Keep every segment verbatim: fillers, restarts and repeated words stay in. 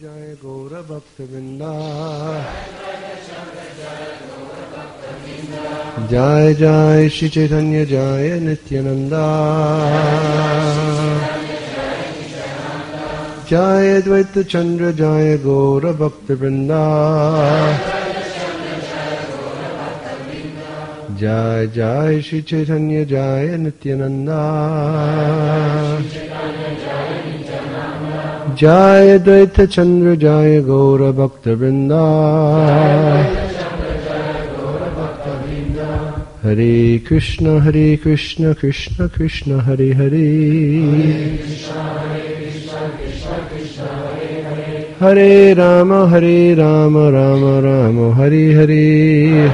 Jaya Gaura Bhakta Vrinda. Jai Jai Shri Chaitanya Jaya Nityananda. Jaya Advaita Chandra Jaya Gaura Bhakta Vrinda. Jai Jai Shri Chaitanya Jaya Nityananda. Jaya Advaita Chandra Jaya Gaura Bhakta Vrinda. Hare Krishna Hare Krishna Krishna Krishna Hare Hare. Hare Rama Hare Rama Rama Rama Hare Hare.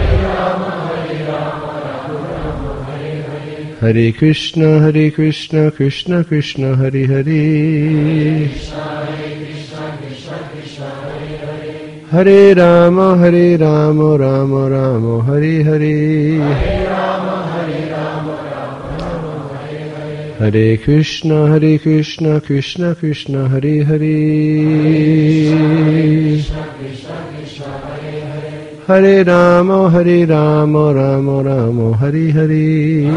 Hare Krishna Hare Krishna Krishna Krishna Hare Hare. Hare Rama Hare Rama Rama Rama Hare Hare. Hare Krishna Hare Krishna Krishna Krishna Hare Hare. Hare Rama Hare Rama Rama Rama Hare Hare.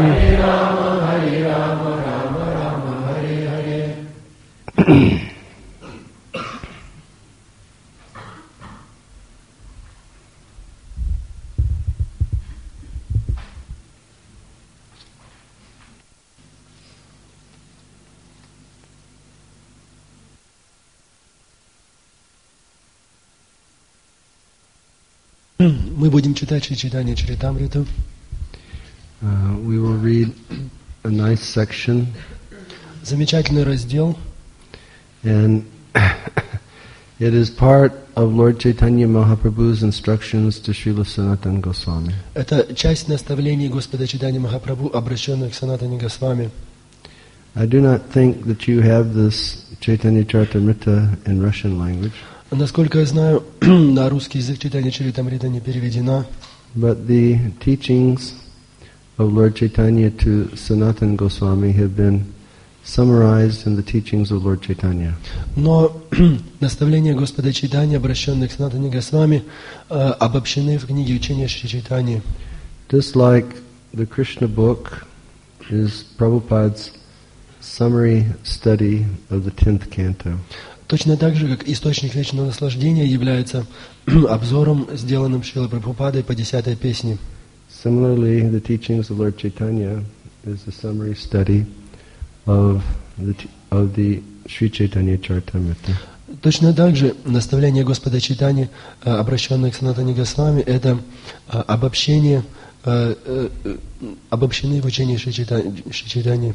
Мы будем читать Шри Чайтанья Чаритамриту. Uh, we will read a nice section. Замечательный раздел. And it is part of Lord Chaitanya Mahaprabhu's instructions to Srila Sanatana Goswami. Это часть наставлений Господа Чайтаньи Махапрабху, обращенных к Санатане Госвами. I do not think that you have this Chaitanya Charitamrita in Russian language. Насколько я знаю, на русский язык Чайтанья Чаритамрита не переведена. But the teachings of Lord Chaitanya to Sanatana Goswami have been summarized in the teachings of Lord Chaitanya. Но наставления Господа Чайтаньи, обращенных к Санатане Госвами, обобщены в книге учения Шри Чайтаньи. Just like the Krishna book is Prabhupada's summary study of the tenth canto. Точно так же, как источник вечного наслаждения является обзором, сделанным Шрилой Прабхупадой по десятой песне. Similarly, the teachings of Lord Chaitanya is the summary study of the of the Sri Chaitanya Charitamrita. Точно так же наставления Господа Чайтаньи, обращенных к Санатане Госвами, это обобщение, обобщены в учении Шри Чайтаньи.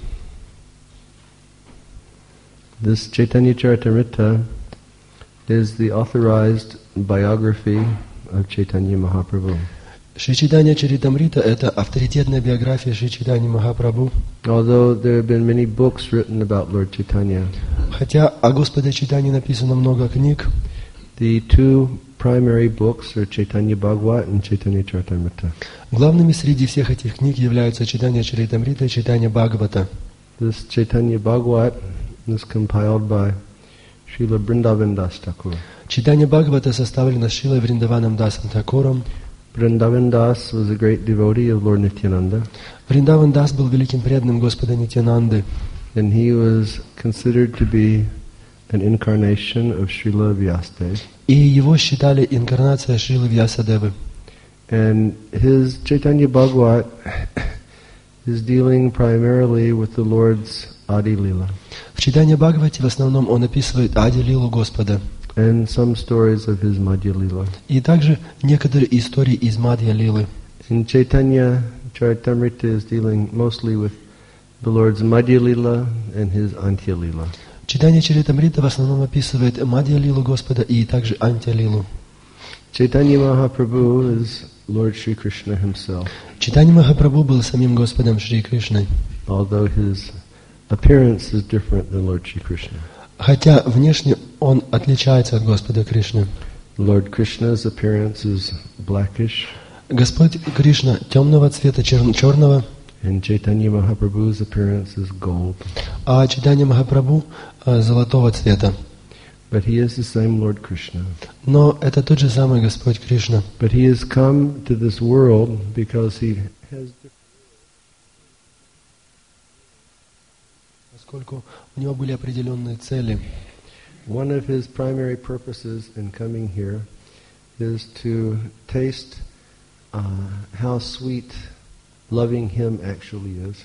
This Chaitanya Charitamrita is the authorized biography of Chaitanya Mahaprabhu. Шри Чайтанья Чаритамрита – это авторитетная биография Шри Чайтаньи Махапрабху. Although there have been many books written about Lord Chaitanya, хотя о Господе Чайтаньи написано много книг, the two primary books are Chaitanya Bhagavat and Chaitanya Charitamrita. Главными среди всех этих книг являются Чайтанья Чаритамрита и Чайтанья Бхагавата. This Chaitanya Bhagavat is compiled by Srila Vrindavan Das Thakur. Чайтанья Бхагавата составлена Шрилой Вриндаваном Дасом Thakуром. Vrindavan Das was a great devotee of Lord Nityananda. Вриндаван Дас был великим преданным Господа Нитьянанды. And he was considered to be an incarnation of Srila Vyasadeva. И его считали инкарнацией Шрилы Вьясадевы. And his Chaitanya Bhagavat is dealing primarily with the Lord's Adi Lila. В Чайтанья Бхагавате в основном он описывает Ади Лилу Господа. And some stories of his Madhya Lila. И также некоторые истории из Мадья Лилы. In Chaitanya Charitamrita is dealing mostly with the Lord's Madhya Lila and his Antya Lila. Чайтанья Чаритамрита в основном описывает Мадья Лилу Господа и также Антя Лилу. Chaitanya Mahaprabhu is Lord Shri Krishna himself. Чайтанья Махапрабху был самим Господом Шри Кришной. Although his appearance is different than Lord Shri Krishna. Хотя внешне он отличается от Господа Кришны. Lord Krishna's appearance is blackish. Господь Кришна темного цвета, чер- черного. And Chaitanya Mahaprabhu's appearance is gold. А Чайтанья Махапрабху золотого цвета. But he is the same Lord Krishna. Но это тот же самый Господь Кришна. But he has come to this world because he has... Поскольку у него были определенные цели. One of his primary purposes in coming here is to taste uh, how sweet loving him actually is.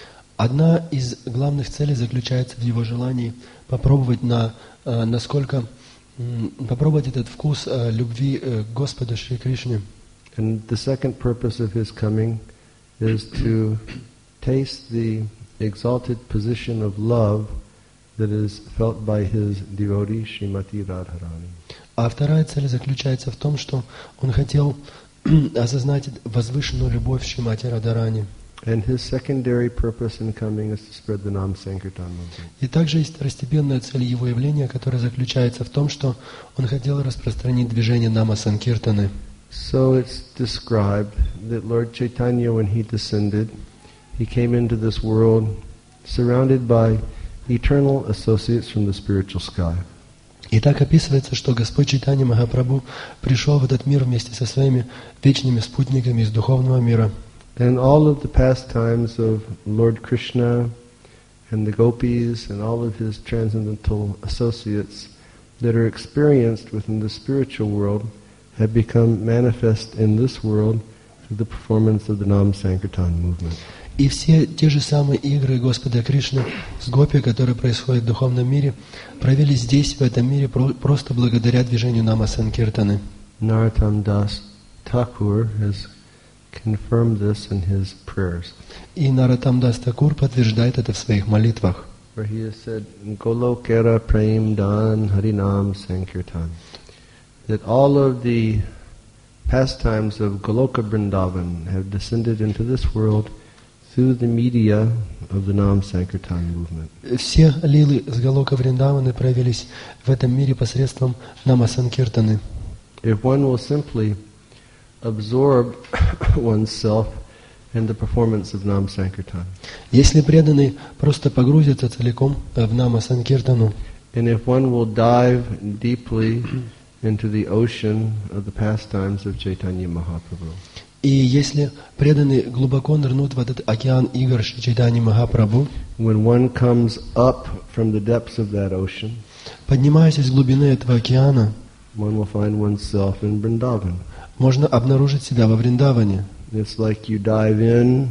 Одна из главных целей заключается в его желании попробовать на э, насколько м, попробовать этот вкус э, любви э, к Господу Шри Кришне. And the second purpose of his coming is to taste the exalted position of love that is felt by his devotee Srimati Radharani. А вторая цель заключается в том, что он хотел осознать возвышенную любовь Шримати Радхарани. And his secondary purpose in coming is to spread the Nam Sankirtan movement. И также есть второстепенная цель его явления, которая заключается в том, что он хотел распространить движение Нама Санкиртаны. So it's described that Lord Chaitanya, when he descended, he came into this world surrounded by eternal associates from the spiritual sky. И так описывается, что Господь Чайтанья Махапрабху пришел в этот мир вместе со своими вечными спутниками из духовного мира. And all of the pastimes of Lord Krishna and the gopis and all of his transcendental associates that are experienced within the spiritual world have become manifest in this world through the performance of the Nam Sankirtan movement. И все те же самые игры Господа Кришны с гопи, которые происходят в духовном мире, провели здесь, в этом мире, просто благодаря движению Нама Санкиртаны. Narottam Das Thakur has confirmed this in his prayers. И Нароттам Дас Такур подтверждает это в своих молитвах. Where he has said, Golokera Prem Dan Harinam Sankirtan. That all of the pastimes of Goloka Vrindavan have descended into this world through the media of the Nam Sankirtan movement. Все лилы с Галока Вриндаваны проявились в этом мире посредством Нама Санкиртаны. If one will simply absorb oneself in the performance of Nam Sankirtan, Если преданный просто погрузится целиком в Нама Санкиртану, and if one will dive deeply into the ocean of the pastimes of Chaitanya Mahaprabhu, и если преданный глубоко нырнут в этот океан игр Шри Чайтаньи Махапрабху, when one comes up from the depths of that ocean, поднимаясь из глубины этого океана, one will find oneself in Vrindavan. можно обнаружить себя во Вриндаване. It's like you dive in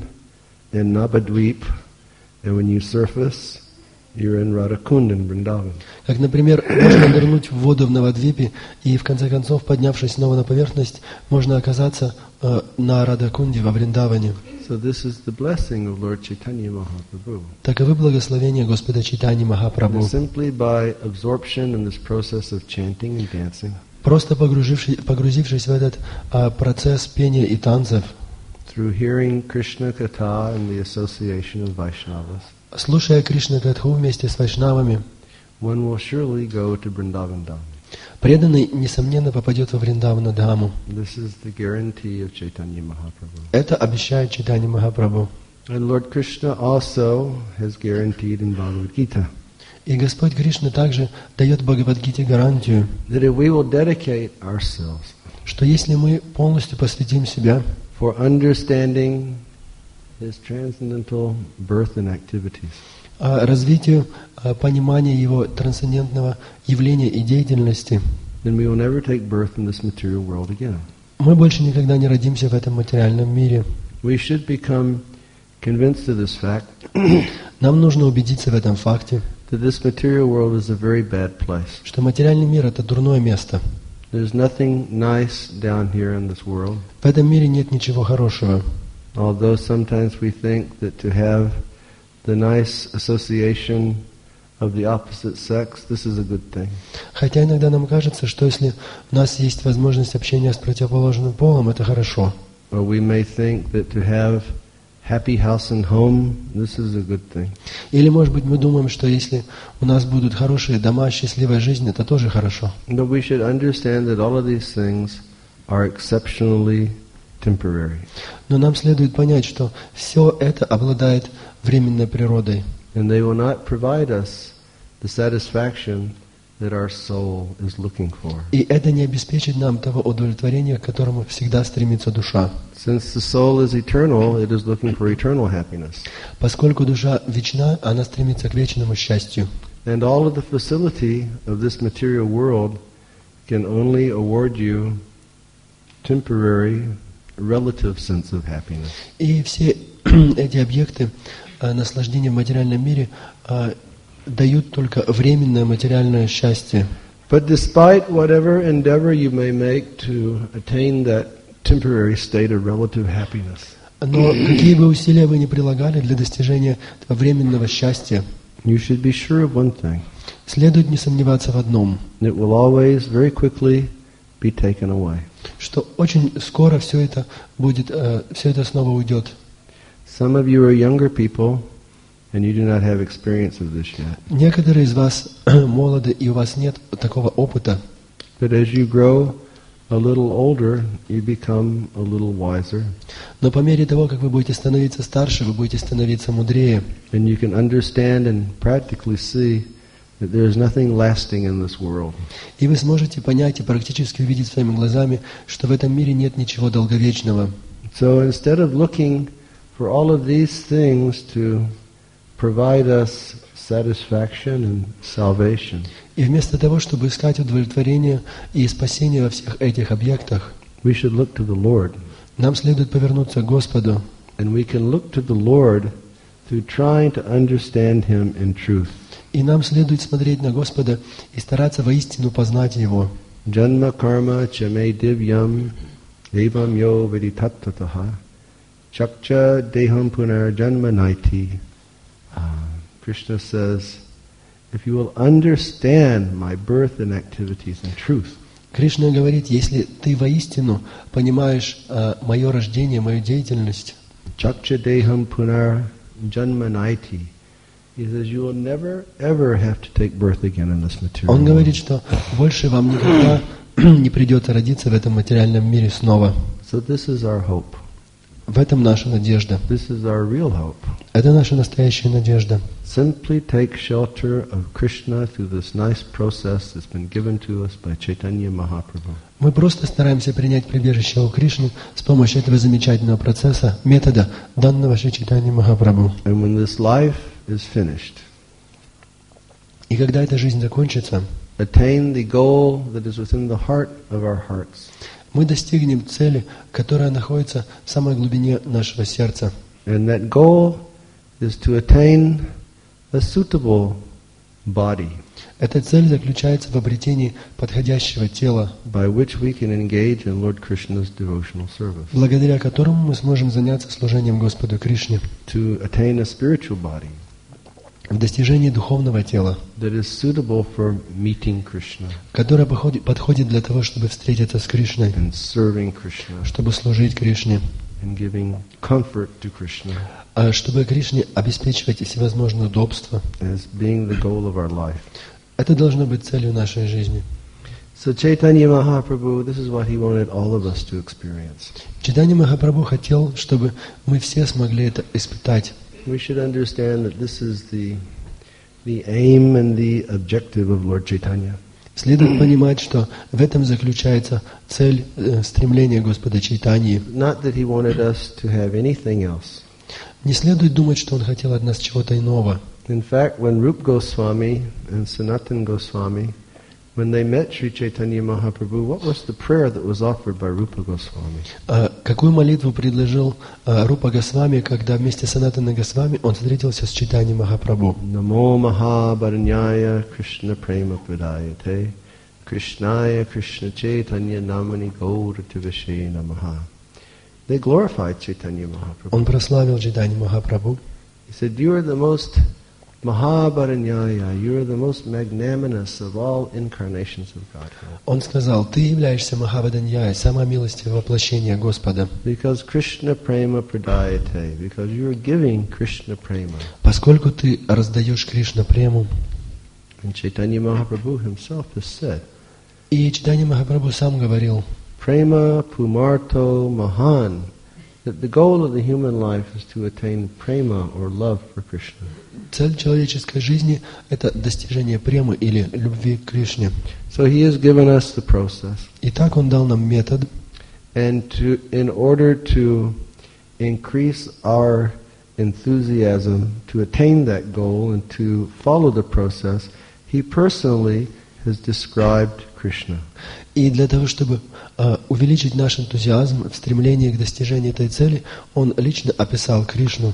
in Navadvip, and when you surface, you're in Radhakund in Vrindavan. Как, например, можно нырнуть в воду в Навадвипе, и в конце концов, поднявшись снова на поверхность, можно оказаться э, на Радхакунде во Вриндаване. So this is the blessing of Lord Chaitanya Mahaprabhu. Таковы благословения Господа Чайтаньи Махапрабху. Simply by absorption in this process of chanting and dancing, Просто погрузившись, погрузившись в этот а, процесс пения и танцев, through hearing Krishna Katha and the association of Vaishnavas, слушая Кришна Катху вместе с вайшнавами, one will surely go to Vrindavan Dham. преданный, несомненно, попадет во Вриндавана Дхаму. This is the guarantee of Chaitanya Mahaprabhu. Это обещает Чайтанья Махапрабху. And Lord Krishna also has guaranteed in Bhagavad Gita И Господь Кришна также дает Бхагавад-гите гарантию, that if we will dedicate ourselves что если мы полностью посвятим себя for understanding His transcendental birth and activities, а, развитию а, понимания Его трансцендентного явления и деятельности, then we will never take birth in this material world again. мы больше никогда не родимся в этом материальном мире. We should become convinced of this fact Нам нужно убедиться в этом факте, that this material world is a very bad place. что материальный мир — это дурное место. There's nothing nice down here in this world. В этом мире нет ничего хорошего. Although sometimes we think that to have the nice association of the opposite sex, this is a good thing. Хотя иногда нам кажется, что если у нас есть возможность общения с противоположным полом, это хорошо. Or we may think that to have happy house and home, this is a good thing. Или, может быть, мы думаем, что если у нас будут хорошие дома, счастливая жизнь, это тоже хорошо. But we should understand that all of these things are exceptionally temporary. Но нам следует понять, что все это обладает временной природой. And they will not provide us the satisfaction that our soul is looking for. И это не обеспечит нам того удовлетворения, к которому всегда стремится душа. Since the soul is eternal, it is looking for eternal happiness. Поскольку душа вечна, она стремится к вечному счастью. And all of the facility of this material world can only award you temporary, relative sense of happiness. И все эти объекты а, наслаждения в материальном мире а, дают только временное материальное счастье. But despite whatever endeavor you may make to attain that temporary state of relative happiness, Но какие бы усилия вы ни прилагали для достижения этого временного счастья, you should be sure of one thing. следует не сомневаться в одном, It will always, very quickly, be taken away. что очень скоро все это будет, э, все это снова уйдет. Some of you are younger people, and you do not have experience of this yet. Некоторые из вас молоды, и у вас нет такого опыта. But as you grow a little older, you become a little wiser, Но по мере того, как вы будете становиться старше, вы будете становиться мудрее. and you can understand and practically see that there is nothing lasting in this world. И вы сможете понять и практически увидеть своими глазами, что в этом мире нет ничего долговечного. So instead of looking for all of these things to provide us satisfaction and salvation, И вместо того, чтобы искать удовлетворение и спасение во всех этих объектах, we should look to the Lord. нам следует повернуться к Господу. And we can look to the Lord through trying to understand Him in truth. И нам следует смотреть на Господа и стараться воистину познать Его. Janma karma chame divyam evam yo viditattataha chakcha deham punar janma naiti. Uh, Krishna says, if you will understand my birth and activities in truth, Кришна говорит, если ты воистину понимаешь э, мое рождение, мою деятельность, chakcha deham punar janma naiti, he says you will never ever have to take birth again in this material Он world. говорит, что больше вам никогда не придется родиться в этом материальном мире снова. So this is our hope. В этом наша надежда. This is our real hope. Это наша настоящая надежда. Simply take shelter of Krishna through this nice process that's been given to us by Chaitanya Mahaprabhu. Мы просто стараемся принять прибежище у Кришны с помощью этого замечательного процесса, метода, данного Шри Чайтанья Махапрабху. And when this life is finished, И когда эта жизнь закончится, attain the goal that is within the heart of our hearts. мы достигнем цели, которая находится в самой глубине нашего сердца. And that goal is to attain a suitable body Эта цель заключается в обретении подходящего тела, by which we can engage in Lord Krishna's devotional service. благодаря которому мы сможем заняться служением Господу Кришне, To attain a spiritual body в достижении духовного тела, that is suitable for meeting Krishna которое походи- подходит для того, чтобы встретиться с Кришной, and serving Krishna чтобы служить Кришне, and giving comfort to Krishna а чтобы Кришне обеспечивать всевозможные удобства. as being the goal of our life. Это должно быть целью нашей жизни. So Chaitanya Mahaprabhu, this is what he wanted all of us to experience. Чайтанья Махапрабху хотел, чтобы мы все смогли это испытать. We should understand that this is the the aim and the objective of Lord Chaitanya. Следует понимать, что в этом заключается цель, э, стремления Господа Чайтаньи. Not that he wanted us to have anything else. Не следует думать, что Он хотел от нас чего-то иного. In fact, when Rup Goswami and Sanatan Goswami, when they met Sri Chaitanya Mahaprabhu, what was the prayer that was offered by Rupa Goswami? А какую молитву предложил а, Рупа Госвами, когда вместе с Санатаной Госвами он встретился с Чайтаньей Махапрабху? Namo Mahabharanyaya Krishna Prema Pradayate Krishnaya Krishna Chaitanya Namani Gaura Tivashe Namaha. They glorified Chaitanya Mahaprabhu. Он прославил Чайтанью Махапрабху. He said, you are the most Mahabharanyaya, you are the most magnanimous of all incarnations of Godhead. Он сказал, ты являешься Махаваданьяй, самое милостивое воплощение Господа, Because Krishna Prema Pradayate, because you are giving Krishna Prema. поскольку ты раздаешь Кришна прему. And Chaitanya Mahaprabhu himself has said, И Чайтанья Махапрабху сам говорил, Prema Pumarto Mahan that the goal of the human life is to attain prema or love for Krishna. Цель человеческой жизни – это достижение премы или любви к Кришне. So he has given us the process. Итак, Он дал нам метод, And to, in order to increase our enthusiasm to attain that goal and to follow the process, he personally has described Krishna. и для того, чтобы э, увеличить наш энтузиазм в стремлении к достижению этой цели, Он лично описал Кришну.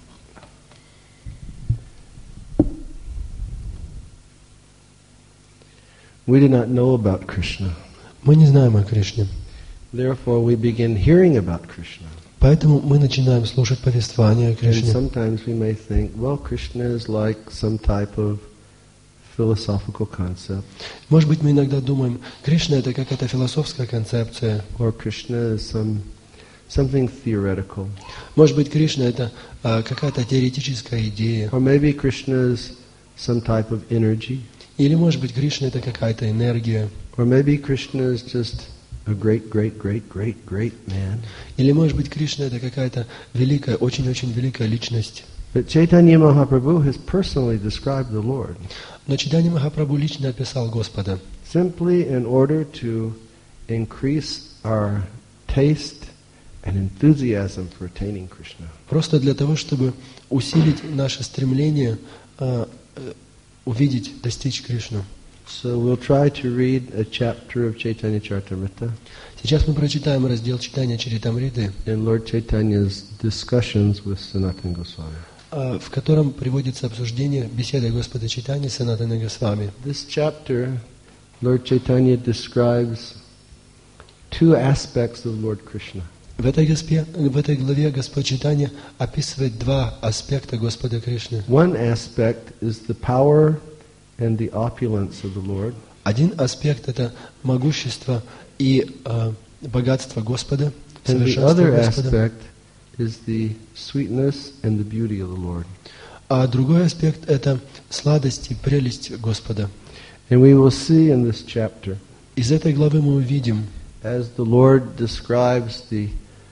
We do not know about Krishna. Мы не знаем о Кришне. Therefore, we begin hearing about Krishna. Поэтому мы начинаем слушать повествование о And Кришне. sometimes we may think, well, Krishna is like some type of philosophical concept, Может быть, мы иногда думаем, Кришна – это какая-то философская концепция. or Krishna is some something theoretical, Может быть, Кришна – это а, какая-то теоретическая идея. or maybe Krishna is some type of energy, Или, может быть, Кришна – это какая-то энергия. or maybe Krishna is just a great, great, great, great, great man. Или, может быть, Кришна – это какая-то великая, очень-очень великая личность. But Chaitanya Mahaprabhu has personally described the Lord, Но Чайтанья Махапрабху лично описал Господа. simply in order to increase our taste and enthusiasm for attaining Krishna. Просто для того, чтобы усилить наше стремление а, э, увидеть, достичь Кришну. So we'll try to read a chapter of Chaitanya Charitamrita Сейчас мы прочитаем раздел читания Чаритамриты, in Lord Chaitanya's discussions with Sanatana Goswami. а, в котором приводится обсуждение беседы Господа Чайтаньи с Санатаной Госвами. This chapter, Lord Chaitanya describes two aspects of Lord Krishna. В этой, госпе, в этой главе Господь Чайтанья описывает два аспекта Господа Кришны. One aspect is the power and the opulence of the Lord. Один аспект – это могущество и а, богатство Господа, And the совершенство other Господа. aspect is the sweetness and the beauty of the Lord. А другой аспект – это сладость и прелесть Господа. And we will see in this chapter, Из этой главы мы увидим, as the Lord describes the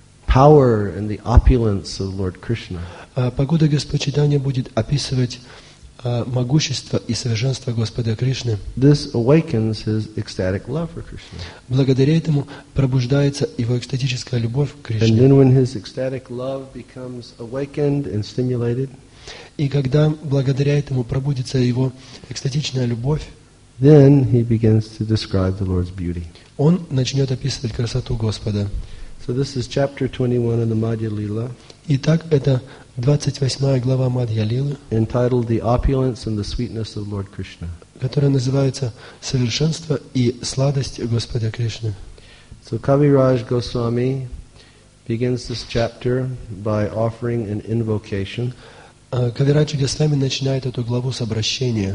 power and the opulence of Lord Krishna, а, покуда Господь Чайтанья будет описывать а, могущество и совершенство Господа Кришны, this awakens his ecstatic love for Krishna. благодаря этому пробуждается его экстатическая любовь к And Кришне. then when his ecstatic love becomes awakened and stimulated, И когда благодаря этому пробудится его экстатичная любовь, then he begins to describe the Lord's beauty. он начнет описывать красоту Господа. So this is chapter twenty-one of the Madhya Lila, Итак, это двадцать восьмая глава Мадья Лилы, entitled The Opulence and the Sweetness of Lord Krishna. которая называется «Совершенство и сладость Господа Кришны». So Kaviraj Goswami begins this chapter by offering an invocation, А Кавираджи Госвами начинает эту главу с обращения.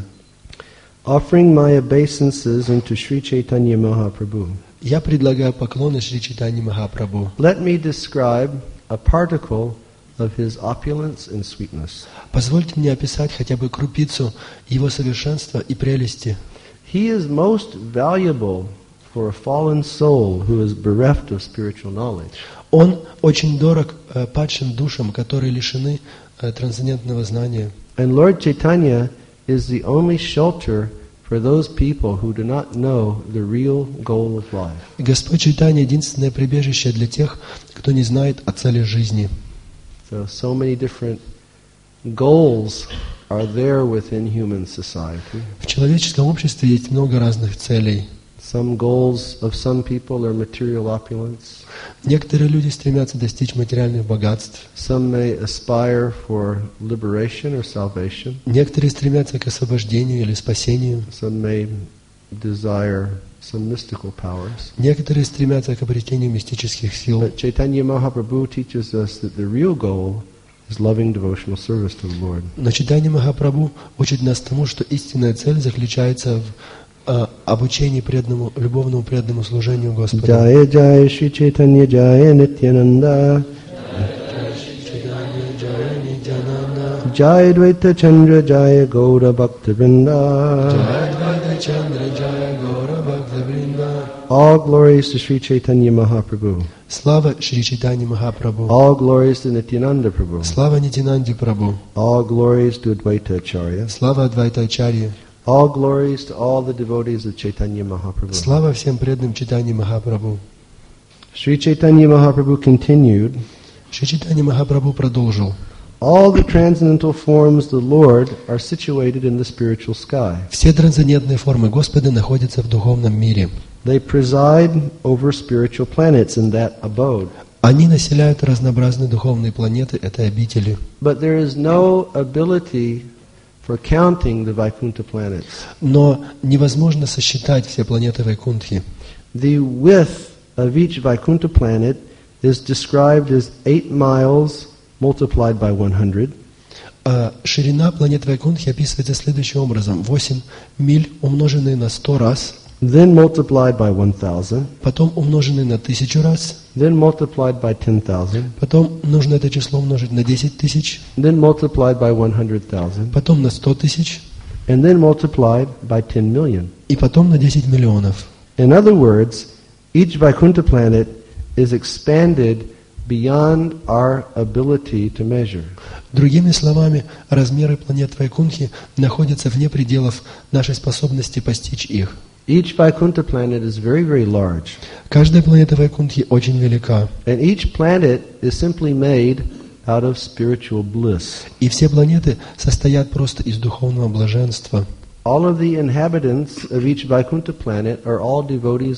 offering my obeisances unto Sri Chaitanya Mahaprabhu. Я предлагаю поклоны Шри Чайтаньи Махапрабху. Let me describe a particle of his opulence and sweetness. Позвольте мне описать хотя бы крупицу его совершенства и прелести. He is most valuable for a fallen soul who is bereft of spiritual knowledge. Он очень дорог э, падшим душам, которые лишены э, трансцендентного знания. And Lord Chaitanya is the only shelter for those people who do not know the real goal of life. И Господь Чайтанья — единственное прибежище для тех, кто не знает о цели жизни. So, so many different goals are there within human society. В человеческом обществе есть много разных целей. Some goals of some people are material opulence. Некоторые люди стремятся достичь материальных богатств. Some may aspire for liberation or salvation. Некоторые стремятся к освобождению или спасению. Some may desire some mystical powers. Некоторые стремятся к обретению мистических сил. But Chaitanya Mahaprabhu teaches us that the real goal is loving devotional service to the Lord. Но Чайтанья Махапрабху учит нас тому, что истинная цель заключается в а, обучении преданному, любовному преданному служению Господу. Jaya Jaya Shri Chaitanya Jaya Nityananda Jaya Dvaita Chandra Jaya Gaura Bhakta Vrinda Jai Advaita Chandra Jai Gaura Bhakta Vrinda All glories to Sri Chaitanya Mahaprabhu. Слава Шри Чайтанье Махапрабху. All glories to Nityananda Prabhu. Слава Нитянанде Прабху. All glories to Advaita Acharya. Слава Адвайта Ачарье. All glories to all the devotees of Chaitanya Mahaprabhu. Слава всем преданным Чайтанье Махапрабху. Sri Chaitanya Mahaprabhu continued, Шри Чайтанье Махапрабху продолжил. all the transcendental forms of the Lord are situated in the spiritual sky. Все трансцендентные формы Господа находятся в духовном мире. They preside over spiritual planets in that abode. Они населяют разнообразные духовные планеты этой обители. But there is no ability for counting the Vaikuntha planets. Но невозможно сосчитать все планеты Вайкунтхи. The width of each Vaikuntha planet is described as eight miles multiplied by one hundred. А ширина планет Вайкунтхи описывается следующим образом. восемь миль, умноженные на сто раз, Then multiplied by one thousand. потом умноженные на тысячу раз, Then multiplied by ten thousand. потом нужно это число умножить на десять тысяч, Then multiplied by one hundred thousand. потом на сто тысяч, And then multiplied by ten million. и потом на десять миллионов. In other words, each Vaikuntha planet is expanded beyond our ability to measure. Другими словами, размеры планет Вайкунтхи находятся вне пределов нашей способности постичь их. Each Vaikuntha planet is very, very large. Каждая планета Вайкунтхи очень велика, And each planet is simply made out of spiritual bliss. и все планеты состоят просто из духовного блаженства. All of the inhabitants of each Vaikuntha planet are all devotees.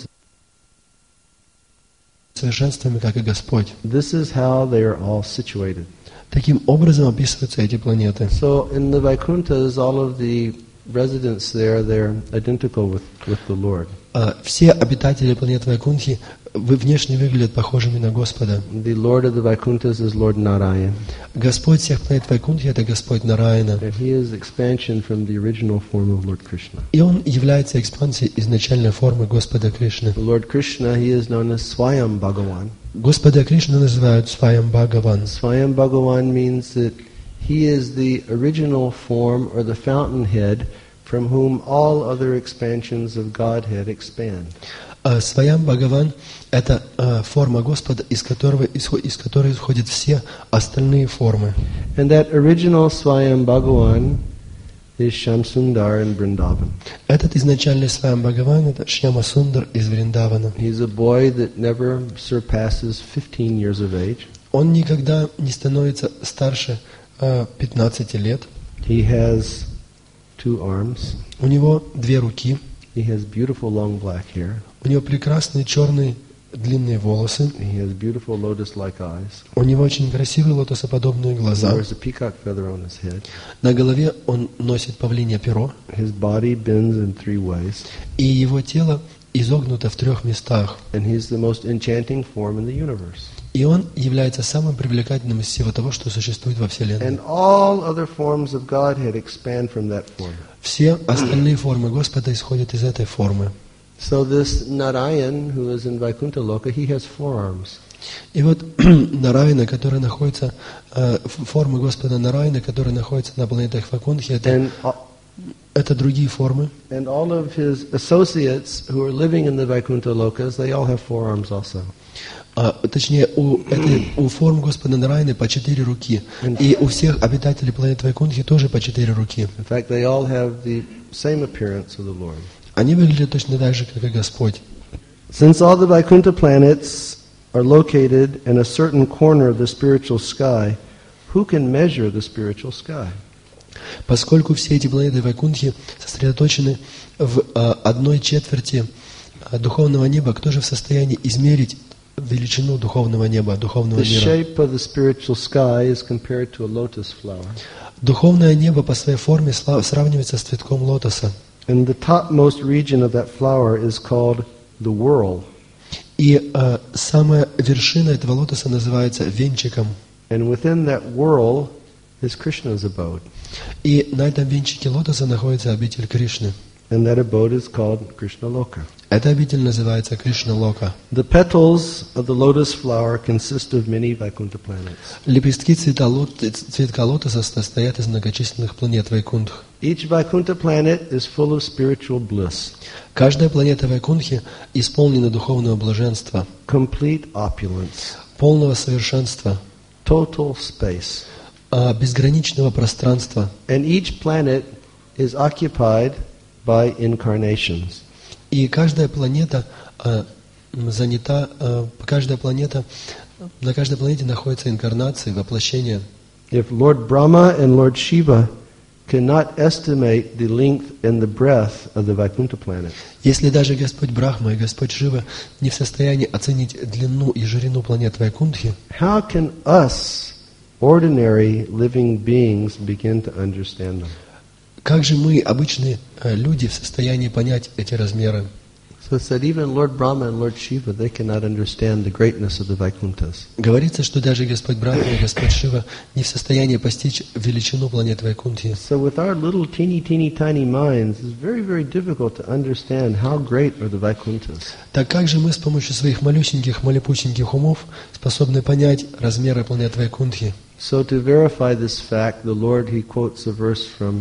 Совершенствами, как и Господь. This is how they are all situated. Таким образом описываются эти планеты. So in the Vaikunthas, all of the residents there, they're identical with, with the Lord. А все обитатели планет Вайкунтхи вы- внешне выглядят похожими на Господа. The Lord of the Vaikunthas is Lord Narayan. Господь всех планет Вайкунтхи — это Господь Нараяна. And he is expansion from the original form of Lord Krishna. И Он является экспансией изначальной формы Господа Кришны. Lord Krishna, he is known as Swayam Bhagavan. Господа Кришну называют Сваям Бхагаван. Swayam Bhagavan means that he is the original form or the fountainhead from whom all other expansions of Godhead expand. А Сваям Бхагаван — это а, форма Господа, из которого исход- из которой исходят все остальные формы. And that original Swayam Bhagavan is Shamsundar in Vrindavan. Этот изначальный Сваям Бхагаван — это Шьяма Сундар из Вриндавана. He's a boy that never surpasses fifteen years of age. Он никогда не становится старше а, пятнадцати лет. He has two arms. У него две руки, He has beautiful long black hair. у него прекрасные черные длинные волосы, He has beautiful lotus-like eyes. у него очень красивые лотосоподобные He глаза. wears a peacock feather on his head. На голове он носит павлинье перо, His body bends in three ways. и его тело изогнуто в трех местах. And he's the most enchanting form in the universe. И он является самым привлекательным из всего того, что существует во Вселенной. And all other forms of Godhead expand from that form. Все остальные формы Господа исходят из этой формы. So this Narayan, who is in Vaikuntha Loka, he has four arms. И вот Нараяна, который находится, э, ф- формы Господа Нараяна, которые находятся на планетах Вайкунтхи, это, And, uh, это другие формы. and all of his associates who are living in the Vaikuntha Lokas, they all have four arms also. А, точнее, у, этой, у форм Господа Нараяны по четыре руки. И у всех обитателей планеты Вайкунтхи тоже по четыре руки. In fact, they all have the same appearance of the Lord. Они выглядят точно так же, как и Господь. Since all the Vaikuntha planets are located in a certain corner of the spiritual sky, who can measure the spiritual sky? Поскольку все эти планеты Вайкунтхи сосредоточены в а, одной четверти а, духовного неба, кто же в состоянии измерить величину духовного неба, духовного The мира? shape of the spiritual sky is compared to a lotus flower. Духовное небо по своей форме сла- сравнивается с цветком лотоса. And the topmost region of that flower is called the whirl. И а, самая вершина этого лотоса называется венчиком. And within that whirl is Krishna's abode. И на этом венчике лотоса находится обитель Кришны. And that abode is called Krishna Loka. Эта обитель называется Кришна Лока. The petals of the lotus flower consist of many Vaikuntha planets. Лепестки цвета лот- цветка лотоса состоят из многочисленных планет Вайкунтх. Each Vaikuntha planet is full of spiritual bliss, Каждая планета Вайкунтхи исполнена духовного блаженства, complete opulence, полного совершенства, total space. а, безграничного пространства. And each planet is occupied by incarnations. И каждая планета а, м, занята, а, каждая планета, на каждой планете находятся инкарнации, воплощения. If Lord Brahma and Lord Shiva cannot estimate the length and the breadth of the Vaikuntha planet, Если даже Господь Брахма и Господь Шива не в состоянии оценить длину и ширину планет Вайкунтхи, how can us, ordinary living beings, begin to understand them? как же мы, обычные э, люди, в состоянии понять эти размеры? So it said even Lord Brahma and Lord Shiva, they cannot understand the greatness of the Vaikunthas. Говорится, что даже Господь Брахма и Господь Шива не в состоянии постичь величину планет Вайкунтхи. So with our little teeny, teeny, tiny minds, it's very, very difficult to understand how great are the Vaikunthas. Так как же мы с помощью своих малюсеньких, малепусеньких умов способны понять размеры планет Вайкунтхи? So to verify this fact, the Lord, He quotes a verse from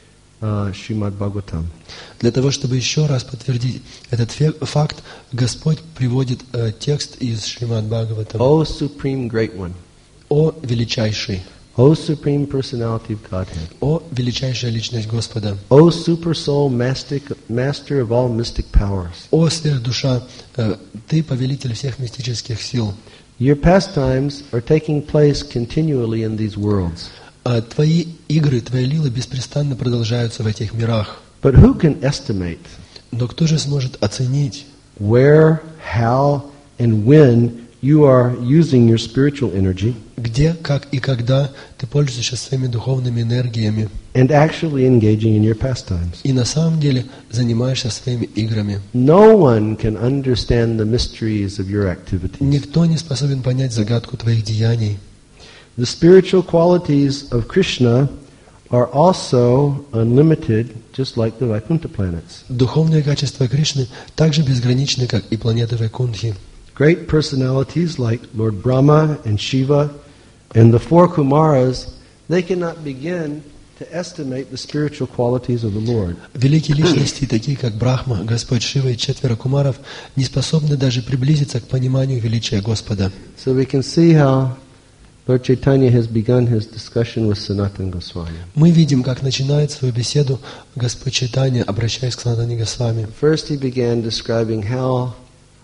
uh, Srimad Bhagavatam. Для того, чтобы еще раз подтвердить этот фе- факт, Господь приводит э, текст из Шримад Бхагаватам. O Supreme Great One, «О величайший, O Supreme Personality of Godhead, о величайшая личность Господа, O Super Soul, Master, Master of all mystic powers, о сверхдуша, э, Ты повелитель всех мистических сил. your pastimes are taking place continually in these worlds. А Твои игры, Твои лилы беспрестанно продолжаются в этих мирах. But who can estimate Но кто же сможет оценить, where, how, and when you are using your spiritual energy где, как и когда Ты пользуешься своими духовными энергиями and actually engaging in your pastimes? и на самом деле занимаешься своими играми? No one can understand the mysteries of your activities. Никто не способен понять загадку Твоих деяний. The spiritual qualities of Krishna are also unlimited, just like the Vaikuntha planets. Духовные качества Кришны так же безграничны, как и планеты Вайкунтхи. Great personalities like Lord Brahma and Shiva and the four Kumaras, they cannot begin to estimate the spiritual qualities of the Lord. Великие личности, такие как Брахма, Господь Шива и четверо кумаров, не способны даже приблизиться к пониманию величия Господа. So we can see how Lord Chaitanya has begun his discussion with Sanatana Goswami. Мы видим, как начинает свою беседу Господь Чайтанья, обращаясь к Санатане Госвами. First he began describing how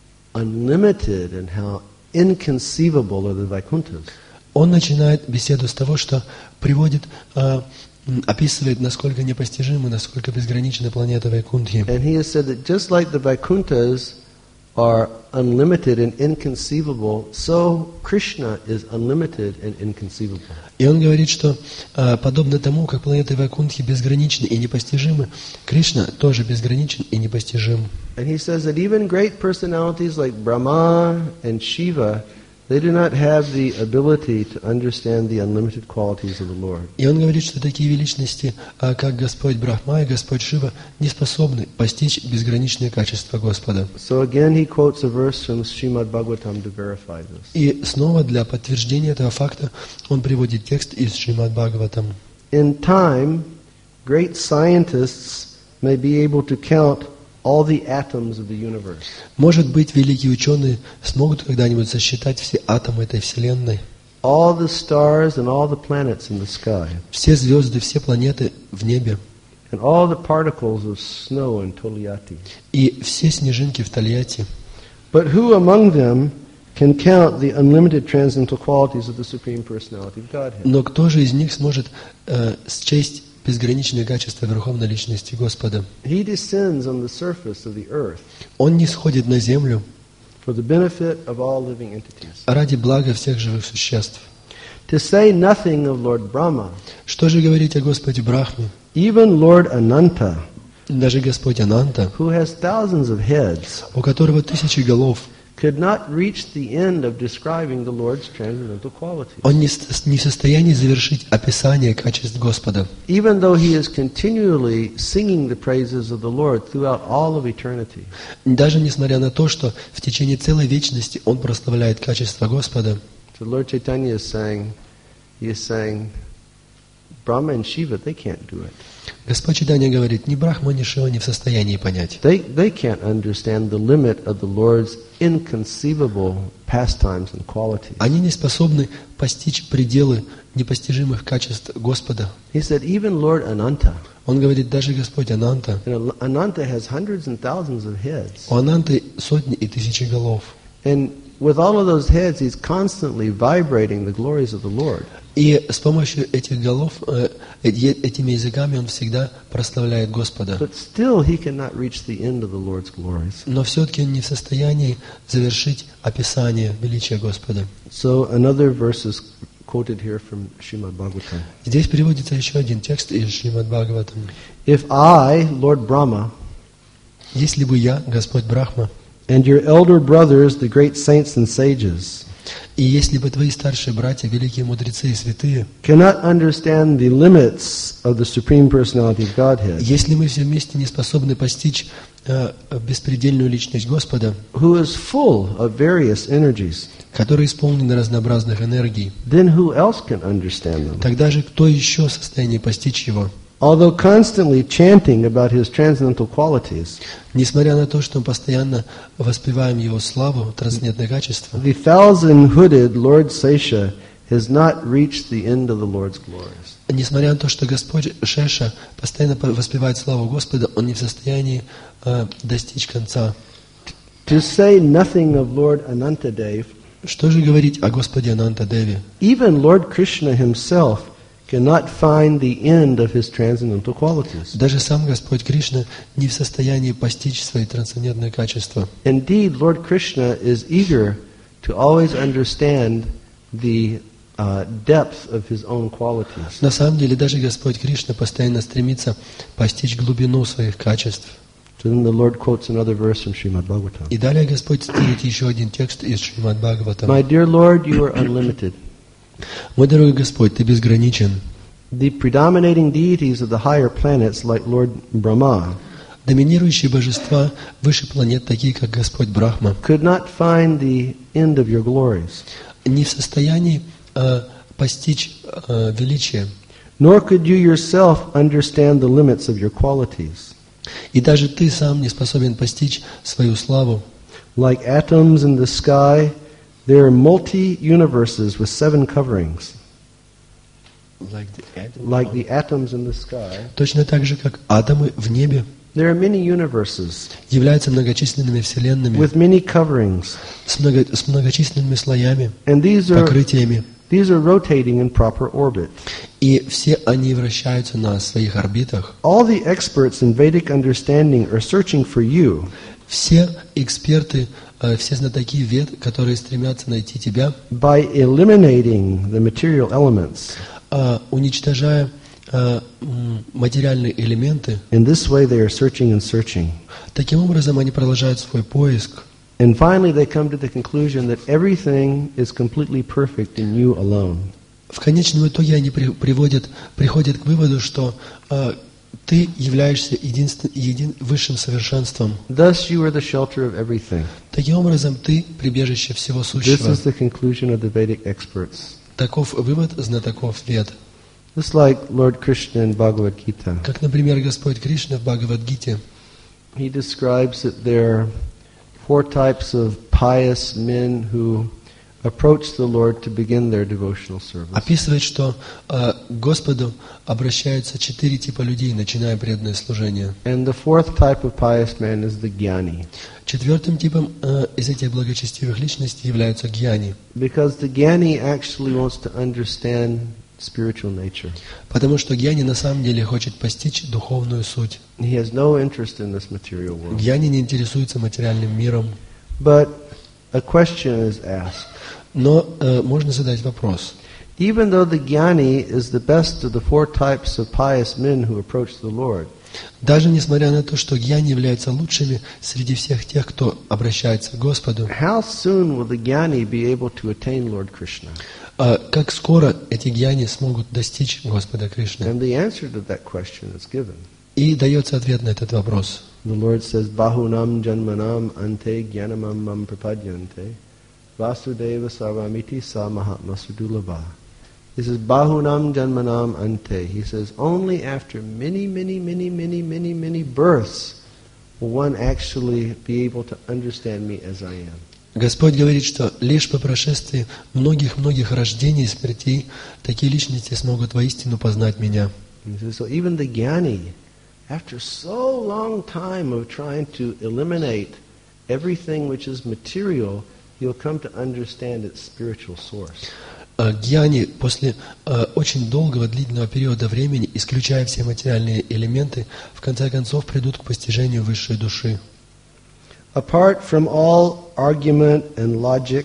unlimited and how inconceivable are the Vaikunthas. Он начинает беседу с того, что приводит, а, м, описывает, насколько непостижимы, насколько безграничны планеты Вайкунтхи. And he has said that just like the Vaikunthas are unlimited and inconceivable, so Krishna is unlimited and inconceivable. И он говорит, что а, подобно тому, как планеты Вайкунтхи безграничны и непостижимы, Кришна тоже безграничен и непостижим. And he says that even great personalities like Brahma and Shiva, they do not have the ability to understand the unlimited qualities of the Lord. И он говорит, что такие величности, а, как Господь Брахма и Господь Шива, не способны постичь безграничные качества Господа. So again he quotes a verse from Srimad Bhagavatam to verify this. И снова для подтверждения этого факта он приводит текст из Шримад Бхагаватам. In time, great scientists may be able to count all the atoms of the universe. Может быть, великие ученые смогут когда-нибудь сосчитать все атомы этой Вселенной, All the stars and all the planets in the sky, все звезды, все планеты в небе and all the particles of snow in Togliatti. и все снежинки в Тольятти. But who among them can count the unlimited transcendental qualities of the Supreme Personality of Godhead? Но кто же из них сможет э, счесть безграничные качества Верховной Личности Господа? He descends on the surface of the earth Он не сходит на землю for the benefit of all living entities. ради блага всех живых существ. To say nothing of Lord Brahma, Что же говорить о Господе Брахме? even Lord Ananta, Даже Господь Ананта, who has thousands of heads, у которого тысячи голов, could not reach the end of describing the Lord's transcendental qualities. он не, с- не в состоянии завершить описание качеств Господа. Even though he is continually singing the praises of the Lord throughout all of eternity. Даже несмотря на то, что в течение целой вечности он прославляет качества Господа. So Lord Chaitanya is saying, he is saying, Brahma and Shiva, they can't do it. Господь читания говорит, ни Брахма, ни Шива не в состоянии понять. They, they can't understand the limit of the Lord's inconceivable pastimes and qualities. Они не способны постичь пределы непостижимых качеств Господа. He said, even Lord Ananta, Он говорит, даже Господь Ананта, you know, Ananta has hundreds and thousands of heads. у Ананты сотни и тысячи голов. And with all of those heads, he's constantly vibrating the glories of the Lord. И с помощью этих голов, э, этими языками он всегда прославляет Господа. But still, he cannot reach the end of the Lord's glories. Но все-таки он не в состоянии завершить описание величия Господа. So another verse is quoted here from Srimad Bhagavatam. Здесь приводится еще один текст из Шримад Бхагаватам. If I, Lord Brahma, Если бы я, Господь Брахма, and your elder brothers, the great saints and sages, и если бы твои старшие братья, великие мудрецы и святые, cannot understand the limits of the Supreme Personality of Godhead, если мы все вместе не способны постичь э, беспредельную личность Господа, who is full of various energies, который исполнен разнообразных энергий, then who else can understand them? тогда же кто еще в состоянии постичь Его? Although constantly chanting about his transcendental qualities, Несмотря на то, что мы постоянно воспеваем Его славу, трансцендентное качество, the thousand-hooded Lord Sesha has not reached the end of the Lord's glories. несмотря на то, что Господь Шеша постоянно воспевает славу Господа, Он не в состоянии э, достичь конца. To say nothing of Lord Anantadev, Что же говорить о Господе Ананта-деве? even Lord Krishna himself cannot find the end of his transcendental qualities. Даже сам Господь Кришна не в состоянии постичь свои трансцендентные качества. Indeed, Lord Krishna is eager to always understand the uh, depth of his own qualities. На самом деле, даже Господь Кришна постоянно стремится постичь глубину своих качеств. So then the Lord quotes another verse from Srimad Bhagavatam. И далее Господь цитирует еще один текст из Шримад Бхагаватам. My dear Lord, you are unlimited. Мой дорогой Господь, Ты безграничен. The predominating deities of the higher planets, like Lord Brahma, Доминирующие божества выше планет, такие как Господь Брахма, could not find the end of your glories, не в состоянии э, постичь э, величие. nor could you yourself understand the limits of your qualities. И даже Ты сам не способен постичь свою славу. Like atoms in the sky, there are multi-universes with seven coverings. Like the atoms in the sky, Точно так же, как атомы в небе there are many universes являются многочисленными вселенными with many coverings, с, много, с многочисленными слоями, and these are покрытиями. these are rotating in proper orbit. И все они вращаются на своих орбитах. All the experts in Vedic understanding are searching for you, Все эксперты, э, все знатоки вед, которые стремятся найти Тебя, by eliminating the material elements. э, уничтожая э, м, материальные элементы. In this way, they are searching and searching. Таким образом, они продолжают свой поиск. And finally, they come to the conclusion that everything is completely perfect in you alone. В конечном итоге они при, приводят, приходят к выводу, что э, Ты являешься единствен, един, высшим совершенством. Thus, you are the shelter of everything. Таким образом, Ты прибежище всего This сущего. is the conclusion of the Vedic experts. Таков вывод знатоков вед. Just like Lord Krishna in Bhagavad Gita. Как, например, Господь Кришна в Бхагавад-гите. He describes that there are four types of pious men who approach the Lord to begin their devotional service. Описывает, что э, к Господу обращаются четыре типа людей, начиная преданное служение. And the fourth type of pious man is the Jnani. Четвертым типом э, из этих благочестивых личностей являются гьяни. Because the Jnani actually wants to understand spiritual nature. Потому что гьяни на самом деле хочет постичь духовную суть. He has no interest in this material world. Гьяни не интересуется материальным миром. But a question is asked. Но э, можно задать вопрос. Even though the Jnani is the best of the four types of pious men who approach the Lord, Даже несмотря на то, что гьяни являются лучшими среди всех тех, кто обращается к Господу, how soon will the Jnani be able to attain Lord Krishna? э, как скоро эти гьяни смогут достичь Господа Кришны? And the answer to that question is given. И дается ответ на этот вопрос. The Lord says, Bahunam janmanam ante jnanamam mam prapadyante Vasudeva sarvamiti sa mahatma sudulabha. He says, Bahunam Janmanam Ante. He says, only after many, many, many, many, many, many births will one actually be able to understand me as I am. Господь говорит, что лишь по прошествии многих-многих рождений и смертей такие личности смогут воистину познать Меня. He says, so even the Jnani, after so long time of trying to eliminate everything which is material, he'll come to understand its spiritual source. Гьяни после э, очень долгого, длительного периода времени, исключая все материальные элементы, в конце концов придут к постижению высшей души. Apart from all argument and logic,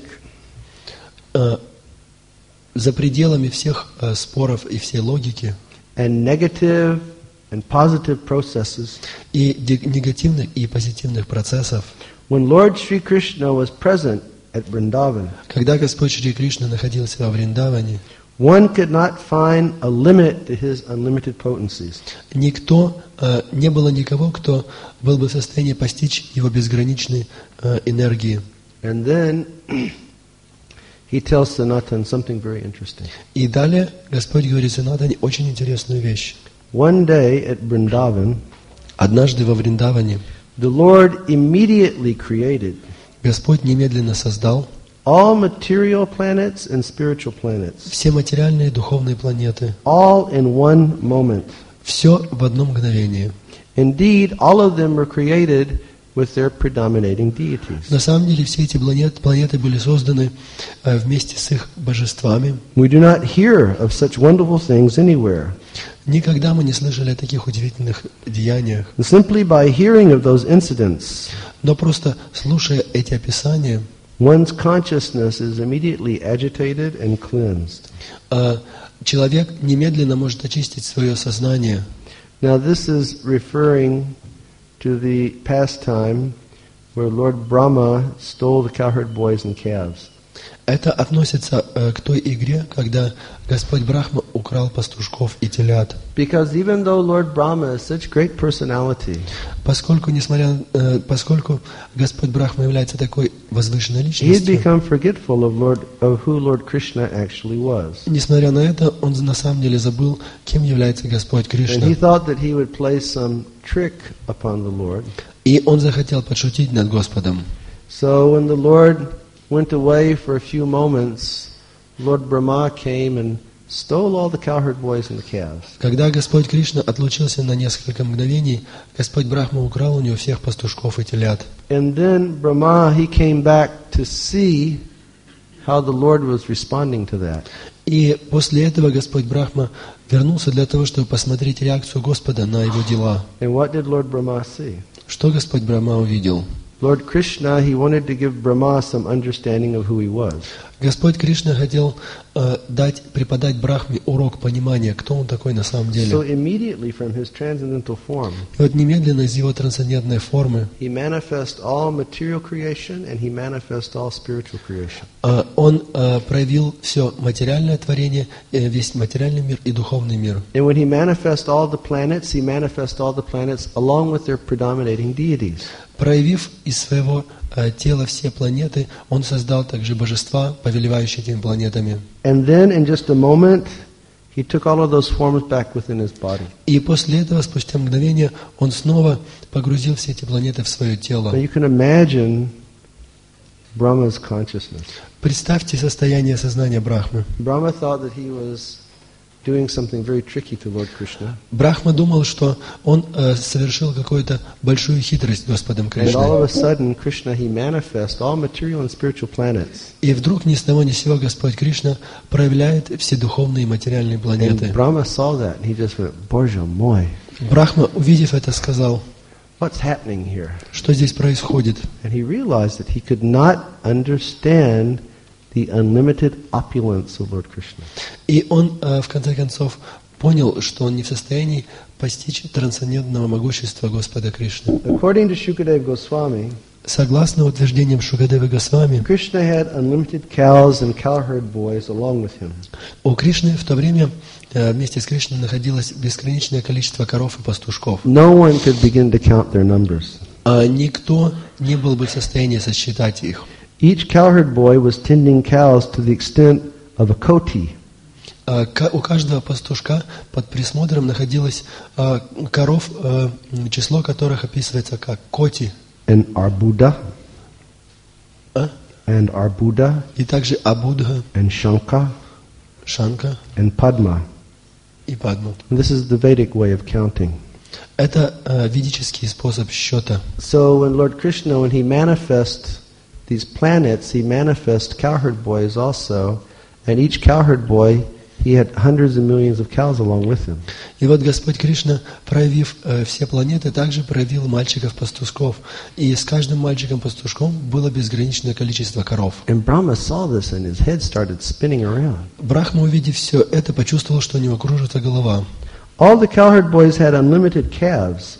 э, за пределами всех э, споров и всей логики, and negative and positive processes, и де- негативных и позитивных процессов, when Lord Sri Krishna was present at Vrindavan, когда Господь Шри Кришна находился во Вриндаване, one could not find a limit to his unlimited potencies. никто, э, не было никого, кто был бы в состоянии постичь его безграничной э, энергии. And then he tells Sanatan something very interesting. И далее Господь говорит Санатане очень интересную вещь. One day at Vrindavan, Однажды во Вриндаване the Lord immediately created Господь немедленно создал all material planets and spiritual planets, все материальные и духовные планеты, all in one moment. все в одно мгновение. Indeed, all of them were created with their predominating deities. На самом деле все эти планеты, планеты были созданы э, вместе с их божествами. We do not hear of such wonderful things anywhere. Никогда мы не слышали о таких удивительных деяниях. And simply by hearing of those incidents, Но просто слушая эти описания, one's consciousness is immediately agitated and cleansed. э, человек немедленно может очистить свое сознание. Now this is referring to the pastime where Lord Brahma stole the cowherd boys and calves. Это относится э, к той игре, когда Господь Брахма украл пастушков и телят. Because even though Lord Brahma is such great personality, Поскольку, несмотря, э, поскольку Господь Брахма является такой возвышенной he had личностью, become forgetful of Lord of who Lord Krishna actually was. несмотря на это, он на самом деле забыл, кем является Господь And Кришна. he thought that he would play some trick upon the Lord. И он захотел подшутить над Господом. So when the Lord went away for a few moments, Lord Brahma came and stole all the cowherd boys and the calves. Когда Господь Кришна отлучился на несколько мгновений, Господь Брахма украл у него всех пастушков и телят. And then Brahma, he came back to see how the Lord was responding to that. И после этого Господь Брахма вернулся для того, чтобы посмотреть реакцию Господа на его дела. And what did Lord Brahma see? Что Господь Брахма увидел? Lord Krishna, he wanted to give Brahma some understanding of who he was. Господь Кришна хотел э, дать, преподать Брахме урок понимания, кто он такой на самом деле. So immediately from his transcendental form, И вот немедленно из его трансцендентной формы he manifests all material creation and he manifests all spiritual creation. э, он э, проявил все материальное творение, э, весь материальный мир и духовный мир. And when he manifests all the planets, he manifests all the planets along with their predominating deities. Проявив из своего э, тела все планеты, он создал также божества, повелевающие этими планетами. And then in just a moment, he took all of those forms back within his body. И после этого, спустя мгновение, он снова погрузил все эти планеты в свое Now тело. you can imagine Brahma's consciousness. Представьте состояние сознания Брахмы. Brahma thought that he was doing something very tricky to Lord Krishna. Брахма думал, что он э, совершил какую-то большую хитрость Господом And all of Кришной. a sudden, Krishna, he manifests all material and spiritual planets. И вдруг ни с того ни с сего Господь Кришна проявляет все духовные и материальные And планеты. Brahma saw that, and he just went, Borja moi, Брахма, увидев это, сказал, what's happening here? что здесь происходит. And he realized that he could not understand the unlimited opulence of Lord Krishna. И он, э, в конце концов, понял, что он не в состоянии постичь трансцендентного могущества Господа Кришны. According to Shukadeva Goswami, Согласно утверждениям Шукадевы Госвами, Krishna had unlimited cows and cowherd boys along with him. у Кришны в то время э, вместе с Кришной находилось бесконечное количество коров и пастушков. No one could begin to count their numbers. А никто не был бы в состоянии сосчитать их. Each cowherd boy was tending cows to the extent of a koti. а, ка- у каждого пастушка под присмотром находилось а, коров, а, число которых описывается как коти, and Arbuda, а? and Arbuda, и также Абудга, and Shanka, Шанка and Padma. и Падма. And this is the Vedic way of counting. Это а, ведический способ счета. So when Lord Krishna, when he manifests these planets, he manifests cowherd boys also, and each cowherd boy, he had hundreds of millions of cows along with him. И вот Господь Кришна, проявив э, все планеты, также проявил мальчиков-пастушков. И с каждым мальчиком-пастушком было безграничное количество коров. And Brahma saw this and his head started spinning around. Брахма, увидев все это, почувствовал, что у него кружится голова. All the cowherd boys had unlimited calves.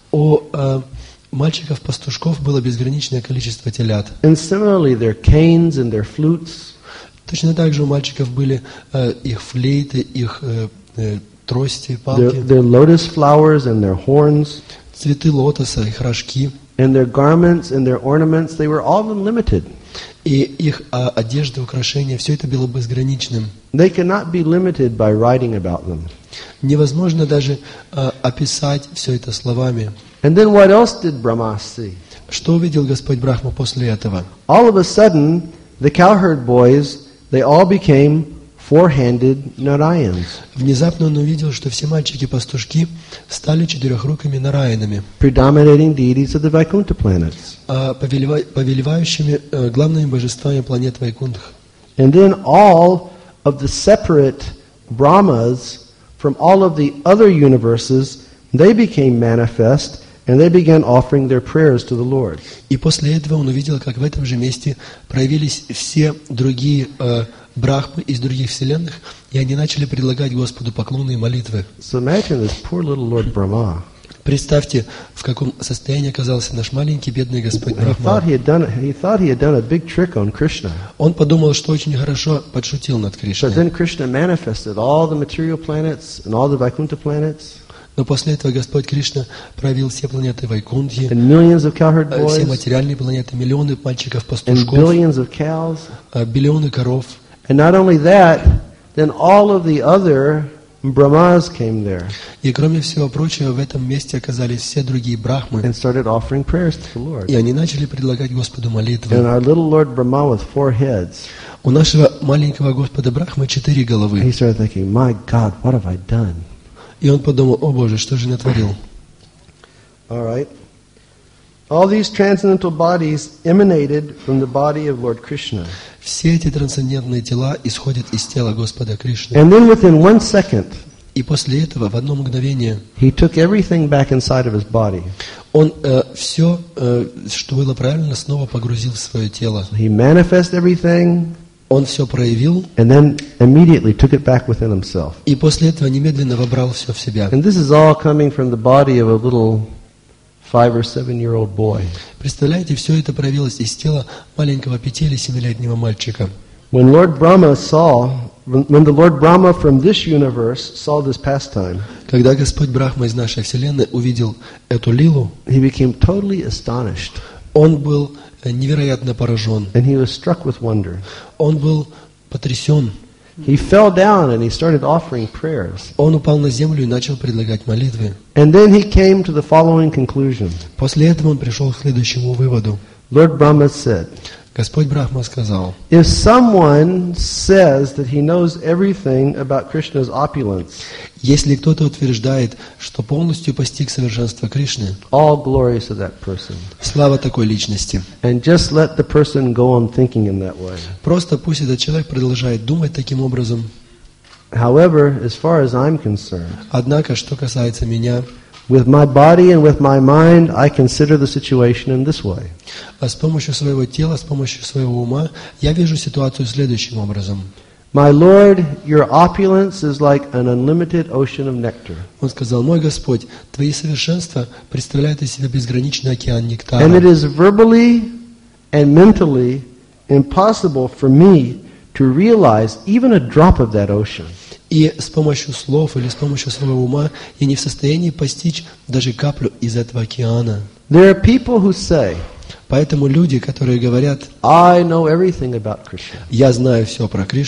У э, мальчиков-пастушков было безграничное количество телят. And similarly, their canes and their flutes. Точно так же у мальчиков были э, их флейты, их э, э, трости, Their, палки, their lotus flowers and their horns, цветы лотоса, их рожки. and their garments and their ornaments, they were all unlimited. И их а, одежда, украшения, все это было безграничным. They cannot be limited by writing about them. Невозможно даже а, описать все это словами. And then what else did Brahma see? Что увидел Господь Брахма после этого? All of a sudden, the cowherd boys, they all became four-handed Narayans, Внезапно он увидел, что все мальчики-пастушки стали четырехрукими нараянами, predominating deities of the Vaikuntha planets. а, повелева- повелевающими э, главными божествами планет Вайкунтх. And then all of the separate Brahmas from all of the other universes, they became manifest, and they began offering their prayers to the Lord. И после этого он увидел, как в этом же месте проявились все другие э, брахмы из других вселенных, и они начали предлагать Господу поклоны и молитвы. So imagine this poor little Lord Brahma. Представьте, в каком состоянии оказался наш маленький бедный Господь He thought Брахма. he had done he thought he had done a big trick on Krishna. Он подумал, что очень хорошо подшутил над But Кришной. then Krishna manifested all the material planets and all the Vaikuntha planets Но после этого Господь Кришна проявил все планеты Вайкунтхи, and millions of cowherd э, все boys материальные планеты, миллионы and мальчиков-пастушков, billions of cows. э, миллионы коров. And not only that, then all of the other Brahmas came there И кроме всего прочего, в этом месте оказались все другие брахмы, and started offering prayers to the Lord. и они начали предлагать Господу And молитвы. our little Lord Brahma with four heads, У нашего маленького Господа Брахмы четыре he головы. started thinking, my God, what have I done? И он подумал: о Боже, что же я натворил? All right. All these transcendental bodies emanated from the body of Lord Krishna. Все эти трансцендентные тела исходят из тела Господа Кришны. And then within one second, И после этого, в одно мгновение, he took everything back inside of his body. он э, все, э, что было правильно, снова погрузил в свое тело. He manifested everything Он все проявил, and then immediately took it back within himself. и после этого немедленно вобрал все в себя. And this is all coming from the body of a little five or seven year old boy. Представляете, все это проявилось из тела маленького пяти- или семилетнего мальчика. When Lord Brahma saw, when when the Lord Brahma from this universe saw this pastime, Когда Господь Брахма из нашей Вселенной увидел эту лилу, he became totally astonished он был э, невероятно поражен. and he was struck with wonder. Он был потрясен. He fell down and he started offering prayers. Он упал на землю и начал предлагать молитвы. And then he came to the following conclusion. После этого он пришел к следующему выводу. Lord Brahma said, Господь Брахма сказал: if someone says that he knows everything about Krishna's opulence, если кто-то утверждает, что полностью постиг совершенство Кришны, all glory to that person. слава такой личности. And just let the person go on thinking in that way. Просто пусть этот человек продолжает думать таким образом. However, as far as I'm concerned, Однако, что касается меня, with my body and with my mind, I consider the situation in this way. а с помощью своего тела, с помощью своего ума, я вижу ситуацию следующим образом. My Lord, your opulence is like an unlimited ocean of nectar. Он сказал: мой Господь, Твои совершенства представляют из себя безграничный океан And it нектара. is verbally and mentally impossible for me to realize even a drop of that ocean. И с помощью слов или с помощью своего ума я не в состоянии постичь даже каплю из этого океана. There are people who say, Поэтому люди, которые говорят: I know everything about Krishna. я знаю все про Кришну,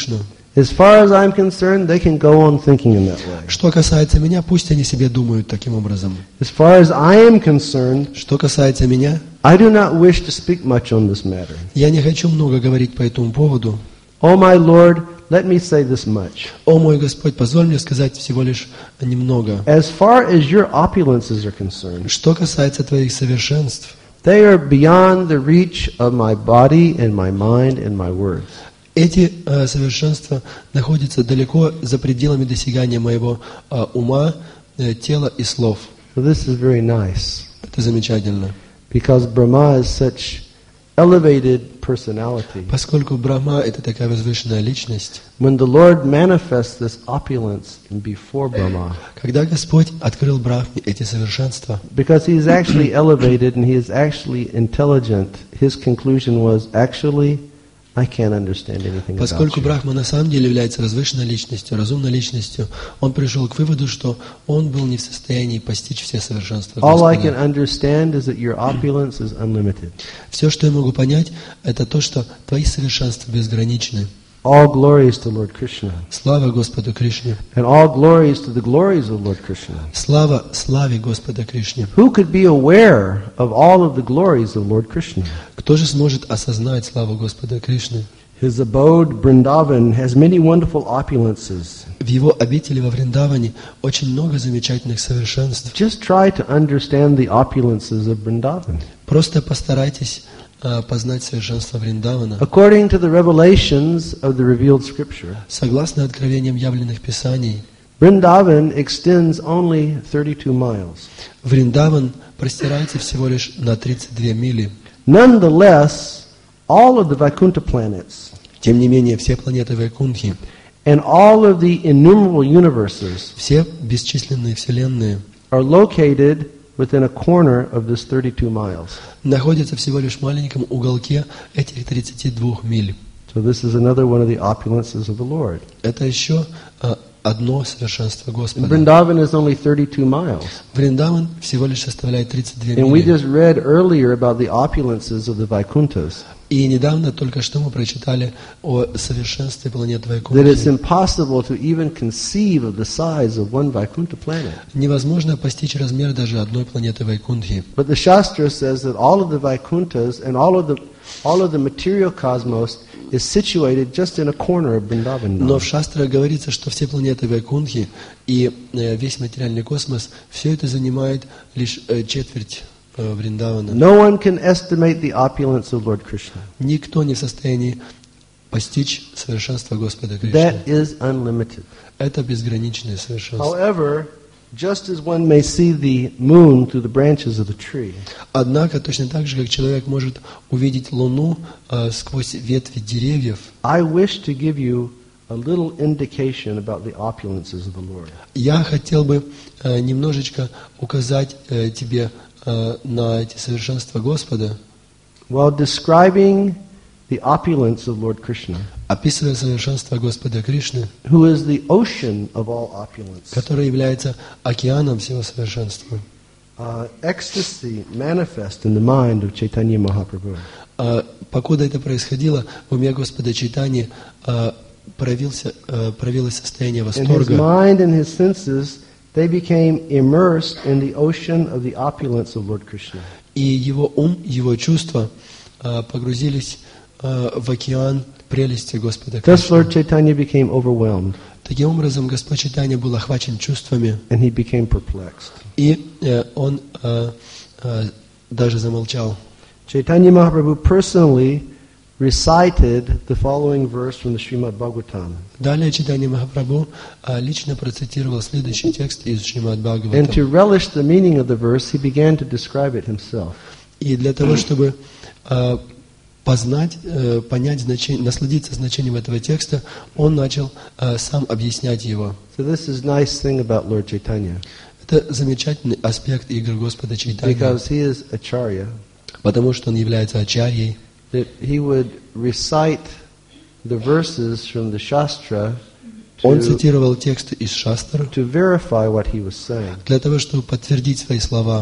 As far as I'm concerned, they can go on thinking in that way. Что касается меня, пусть они себе думают таким образом. As far as I am concerned, Что касается меня, I do not wish to speak much on this matter. я не хочу много говорить по этому поводу. Oh my Lord, let me say this much. О мой Господь, позволь мне сказать всего лишь немного. As far as your opulences are concerned, Что касается твоих совершенств, they are beyond the reach of my body and my mind and my words. эти э, совершенства находятся далеко за пределами досягания моего э, ума, э, тела и слов. So this is very nice, Это замечательно. because Brahma is such elevated personality. Поскольку Брахма — это такая возвышенная личность, When the Lord manifests this opulence before Brahma, когда Господь открыл Брахме эти совершенства, because he is actually elevated and he is actually intelligent, his conclusion was, actually, I can't understand anything about поскольку you. Брахма на самом деле является возвышенной личностью, разумной личностью, он пришел к выводу, что он был не в состоянии постичь все совершенства All I can Господа. understand is that your opulence is unlimited. Все, что я могу понять, это то, что твои совершенства безграничны. All glories to Lord Krishna. Слава Господу Кришне! And all glories to the glories of Lord Krishna. Слава славе Господа Кришне! Who could be aware of all of the glories of Lord Krishna? Кто же сможет осознать славу Господа Кришны? His abode, Vrindavan, has many wonderful opulences. В его обители во Вриндаване очень много замечательных совершенств. Just try to understand the opulences of Vrindavan. Просто постарайтесь а, познать совершенство Вриндавана. According to the revelations of the revealed scripture, Согласно откровениям явленных Писаний, Vrindavan extends only thirty-two miles. Вриндаван простирается всего лишь на тридцать две мили. Nonetheless, all of the Vaikuntha planets Тем не менее, все планеты Вайкунтхи, and all of the innumerable universes все бесчисленные вселенные are located within a corner of this thirty-two miles. находятся всего лишь в маленьком уголке этих тридцати двух миль. So this is another one of the opulences of the Lord. Это еще а, одно совершенство And Господа. Vrindavan is only thirty-two miles. Вриндаван всего лишь составляет тридцать две And we мили. just read earlier about the opulences of the Vaikunthas. И недавно только что мы прочитали о совершенстве планет That it's Вайкунтхи. impossible to even conceive of the size of one Vaikuntha planet. Невозможно постичь размер даже одной планеты Вайкунтхи. But the Shastra says that all of the Vaikunthas and all of the all of the material cosmos is situated just in a corner of Vrindavan. Но в Шастрах говорится, что все планеты Вайкунтхи и э, весь материальный космос, все это занимает лишь э, четверть э, Вриндавана. No one can estimate the opulence of Lord Krishna. Никто не в состоянии постичь совершенство Господа Кришны. That is unlimited. Это безграничное совершенство. However, just as one may see the moon through the branches of the tree, Однако, точно так же, как человек может увидеть Луну э, сквозь ветви деревьев, I wish to give you a little indication about the opulences of the Lord. я хотел бы э, немножечко указать э, тебе э, на эти совершенства Господа, While describing the opulence of Lord Krishna, описывая совершенство Господа Кришны, who is the ocean of all opulence, который является океаном всего совершенства. uh, ecstasy manifest in the mind of Chaitanya Mahaprabhu. А, покуда это происходило, в уме Господа Чайтаньи а, проявился, а, проявилось состояние And his восторга. mind and his senses, they became immersed in the ocean of the opulence of Lord Krishna. И его ум, его чувства а, погрузились а, в океан прелести Господа Thus Кришны. Lord Chaitanya became overwhelmed Таким образом, Господь Чайтанья был охвачен чувствами, and he became perplexed. и э, он а, а, даже замолчал. Chaitanya Mahaprabhu personally recited the following verse from the Srimad Bhagavatam. Далее Чайтанья Махапрабху а, лично процитировал следующий текст из Шримад And Бхагаватам. to relish the meaning of the verse, he began to describe it himself. И для того, чтобы а, познать, э, понять значение, насладиться значением этого текста, он начал а, сам объяснять его. So this is nice thing about Lord Chaitanya, Это замечательный аспект игр Господа Чайтаньи, because he is acharya, потому что он является ачарьей. that he would recite the verses from the Shastra Он to, цитировал тексты из Шастр to verify what he was saying. для того, чтобы подтвердить свои слова.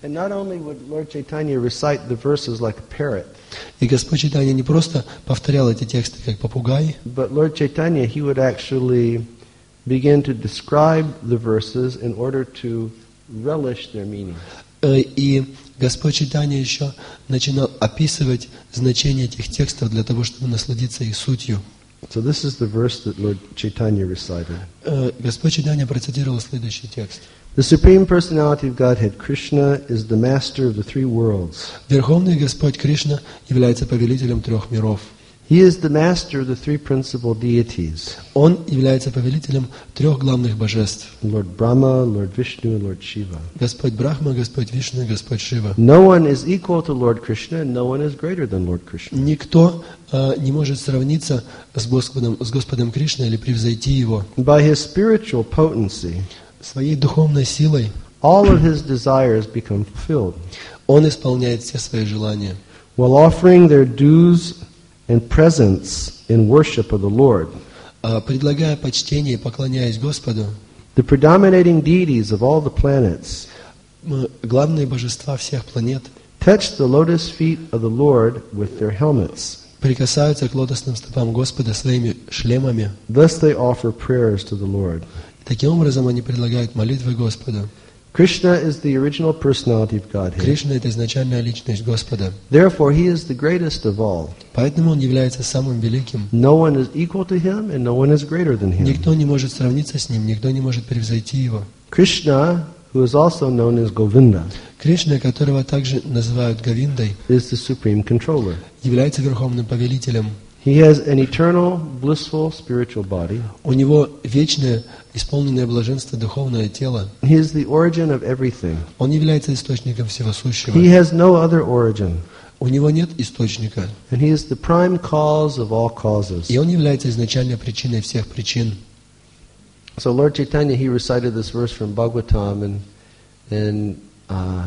And not only would Lord Chaitanya recite the verses like a parrot, И Господь Чайтанья не просто повторял эти тексты как попугай, but Lord Chaitanya, he would actually begin to describe the verses in order to relish their meaning. э, и Господь Чайтанья еще начинал описывать значение этих текстов для того, чтобы насладиться их сутью. So this is the verse that Lord Chaitanya recited. Э, Господь Чайтанья процитировал следующий текст. The Supreme Personality of Godhead, Krishna, is the master of the three worlds. Верховный Господь Кришна является повелителем трех миров. He is the master of the three principal deities, Он является повелителем трех главных божеств. Lord Brahma, Lord Vishnu, and Lord Shiva. Господь Брахма, Господь Вишну и Господь Шива. No one is equal to Lord Krishna, and no one is greater than Lord Krishna. Никто э, не может сравниться с Господом, с Господом Кришной или превзойти Его. By his spiritual potency, Своей духовной силой all of his desires become fulfilled. Он исполняет все свои желания. While offering their dues and presents in worship of the Lord, А предлагая почтение и поклоняясь Господу, the predominating deities of all the planets м, главные божества всех планет touch the lotus feet of the Lord with their helmets. прикасаются к лотосным стопам Господа своими шлемами. Thus they offer prayers to the Lord. Таким образом они предлагают молитвы Господу. Krishna is the original personality of Godhead. Кришна — это изначальная личность Господа. Therefore, he is the greatest of all. Поэтому Он является самым великим. No one is equal to him, and no one is greater than him. Никто не может сравниться с Ним, никто не может превзойти Его. Krishna, who is also known as Govinda, Кришна, которого также называют Говиндой, is the supreme controller. является верховным повелителем. He has an eternal, blissful spiritual body. У Него вечное, исполненное блаженство духовное тело. He is the origin of everything. Он является источником всего сущего. He has no other origin. У Него нет источника. And he is the prime cause of all causes. И Он является изначальной причиной всех причин. So Lord Chaitanya, he recited this verse from Bhagavatam, and and uh,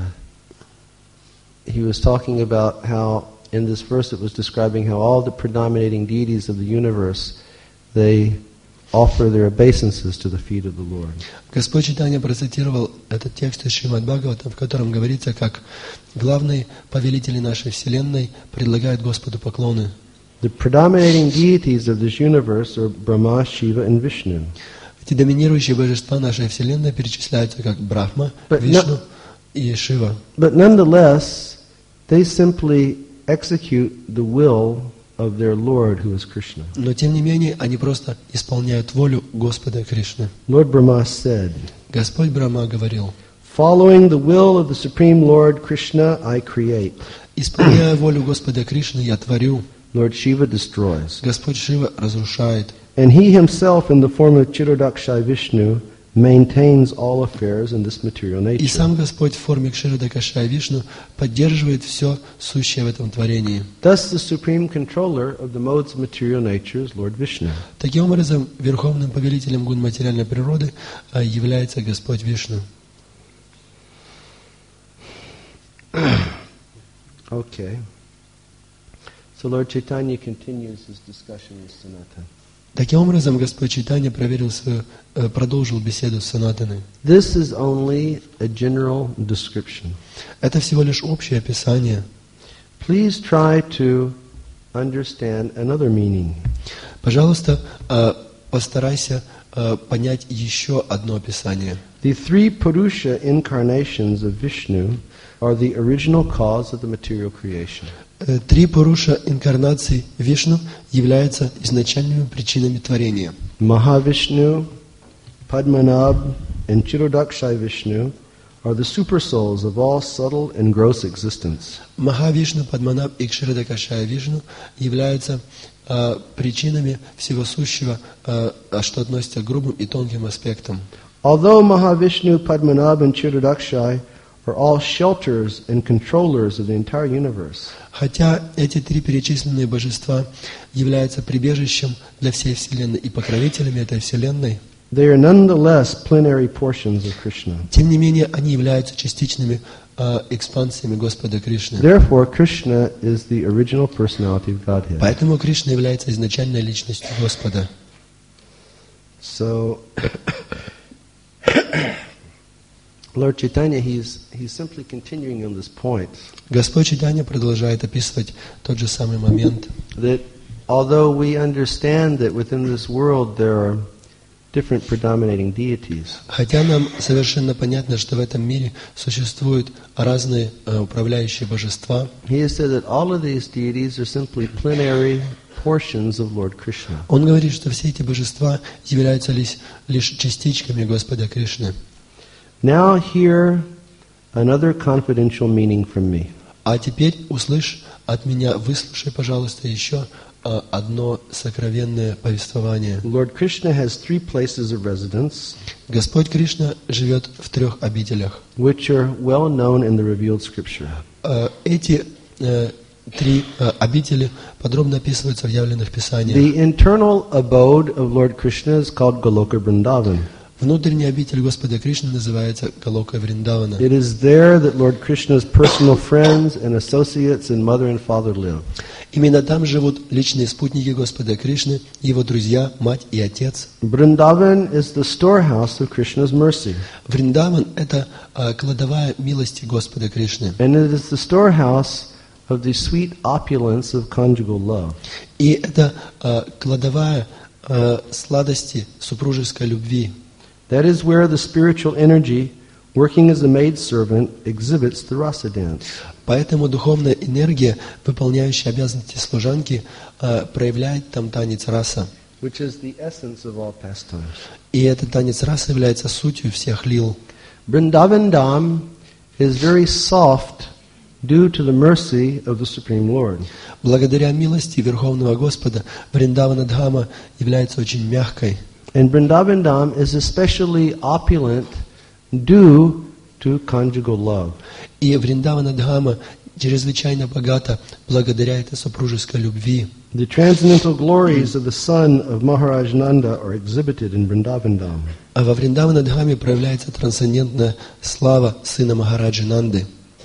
he was talking about how in this verse it was describing how all the predominating deities of the universe, they offer their obeisances to the feet of the Lord. Господь Чайтанья процитировал этот текст из Шримад Бхагаватам, в котором говорится, как главные повелители нашей Вселенной предлагают Господу поклоны. The predominating deities of this universe are Brahma, Shiva, and Vishnu. Эти доминирующие божества нашей Вселенной перечисляются как Брахма, But Вишну no- и Шива. But nonetheless, they simply execute the will of their Lord, who is Krishna. Но тем не менее, они просто исполняют волю Господа Кришны. Lord Brahma said, Господь Брахма говорил: "Following the will of the Supreme Lord Krishna, I create." исполняя волю Господа Кришны, я творю. Lord Shiva destroys. Господь Шива разрушает. And he himself, in the form of Chirodakshai Vishnu, maintains all affairs in this material И nature. сам Господь в форме Кширадакашая Вишну поддерживает все сущее в этом творении. Thus, the supreme controller of the modes of material nature is Lord Vishnu. Таким образом, верховным повелителем гун материальной природы а, является Господь Вишну. Okay. So Lord Chaitanya continues his discussion with Sanatana. Таким образом, Господь Чайтанья проверил свою, э, продолжил беседу с Санатаной. This is only a general description. Это всего лишь общее описание. Please try to understand another meaning. Пожалуйста, э, постарайся э, понять еще одно описание. The three Purusha incarnations of Vishnu are the original cause of the material creation. Э, Три Пуруша инкарнаций Вишну являются изначальными причинами творения. Mahavishnu, Padmanabh, and Chirodakshai Vishnu are the super souls of all subtle and gross existence. Махавишну, Падманаб и Кширадакашая Вишну являются э, причинами всего сущего, э, что относится к грубым и тонким аспектам. Although Mahavishnu, Padmanabh, and Chirodakshai are all shelters and controllers of the entire universe, Хотя эти три перечисленные божества являются прибежищем для всей Вселенной и покровителями этой Вселенной, they are nonetheless plenary portions of Krishna. тем не менее они являются частичными э, экспансиями Господа Кришны. Therefore, Krishna is the original personality of Godhead. Поэтому Кришна является изначальной личностью Господа. So, Lord Chaitanya, he's, he's simply continuing on this point. Господь Чайтанья продолжает описывать тот же самый момент. That although we understand that within this world there are different predominating deities, Хотя нам совершенно понятно, что в этом мире существуют разные э, управляющие божества, he has said that all of these deities are simply plenary portions of Lord Krishna. он говорит, что все эти божества являются лишь, лишь частичками Господа Кришны. Now hear another confidential meaning from me. А теперь услышь от меня, выслушай, пожалуйста, еще э, одно сокровенное повествование. Lord Krishna has three places of residence, Господь Кришна живет в трех обителях. which are well known in the revealed scripture. Э, Эти э, три э, обители подробно описываются в явленных писаниях. The internal abode of Lord Krishna is called Goloka Vrindavan. Внутренняя обитель Господа Кришны называется Галока Вриндавана. It is there that Lord Krishna's personal friends and associates and mother and father live. Именно там живут личные спутники Господа Кришны, его друзья, мать и отец. Vrindavan is the storehouse of Krishna's mercy, Вриндаван – это э, кладовая милости Господа Кришны. and it is the storehouse of the sweet opulence of conjugal love. И это э, кладовая э, сладости супружеской любви. That is where the spiritual energy, working as a maidservant, exhibits the rasa dance. Поэтому духовная энергия, выполняющая обязанности служанки, э, проявляет там танец раса. Which is the essence of all pastimes. И этот танец раса является сутью всех лил. Vrindavan Dham is very soft due to the mercy of the Supreme Lord. Благодаря милости Верховного Господа Вриндавана Дхама является очень мягкой. And Vrindavan Dham is especially opulent due to conjugal love. И Вриндавана Дхама чрезвычайно богата благодаря этой супружеской любви. The transcendental glories of the son of Maharaj Nanda are exhibited in Vrindavan Dham. А во Вриндавана Дхаме проявляется трансцендентная слава сына Махараджи Нанды.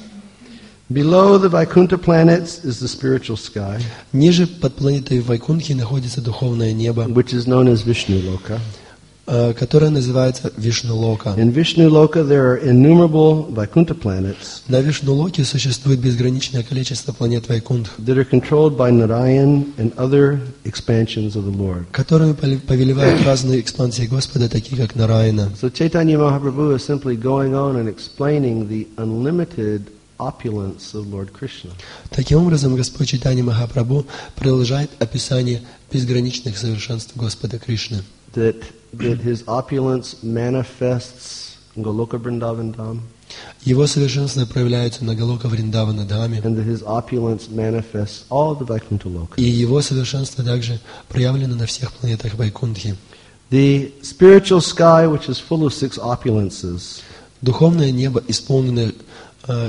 Below the Vaikuntha planets is the spiritual sky, Ниже под планетой Вайкунтхи находится духовное небо, which is known as Vishnu Loka. э, которое называется Вишну-лока. In Vishnu Loka there are innumerable Vaikuntha planets На Вишну-локе существует безграничное количество планет Вайкунтх, that are controlled by Narayan and other expansions of the Lord. которыми пове- повелевают разные экспансии Господа, такие как Нараяна. So Chaitanya Mahaprabhu is simply going on and explaining the unlimited opulence of Lord Krishna. Таким образом, Господь Чайтанья Махапрабху продолжает описание безграничных совершенств Господа Кришны. That, that his opulence manifests in Goloka Vrindavan Dham, Его совершенство проявляется на Галока Вриндавана Дхаме, and that his opulence manifests all the Vaikuntha Loka. и его совершенство также проявлено на всех планетах Вайкунтхи. The spiritual sky, which is full of six opulences, Духовное небо, исполненное э,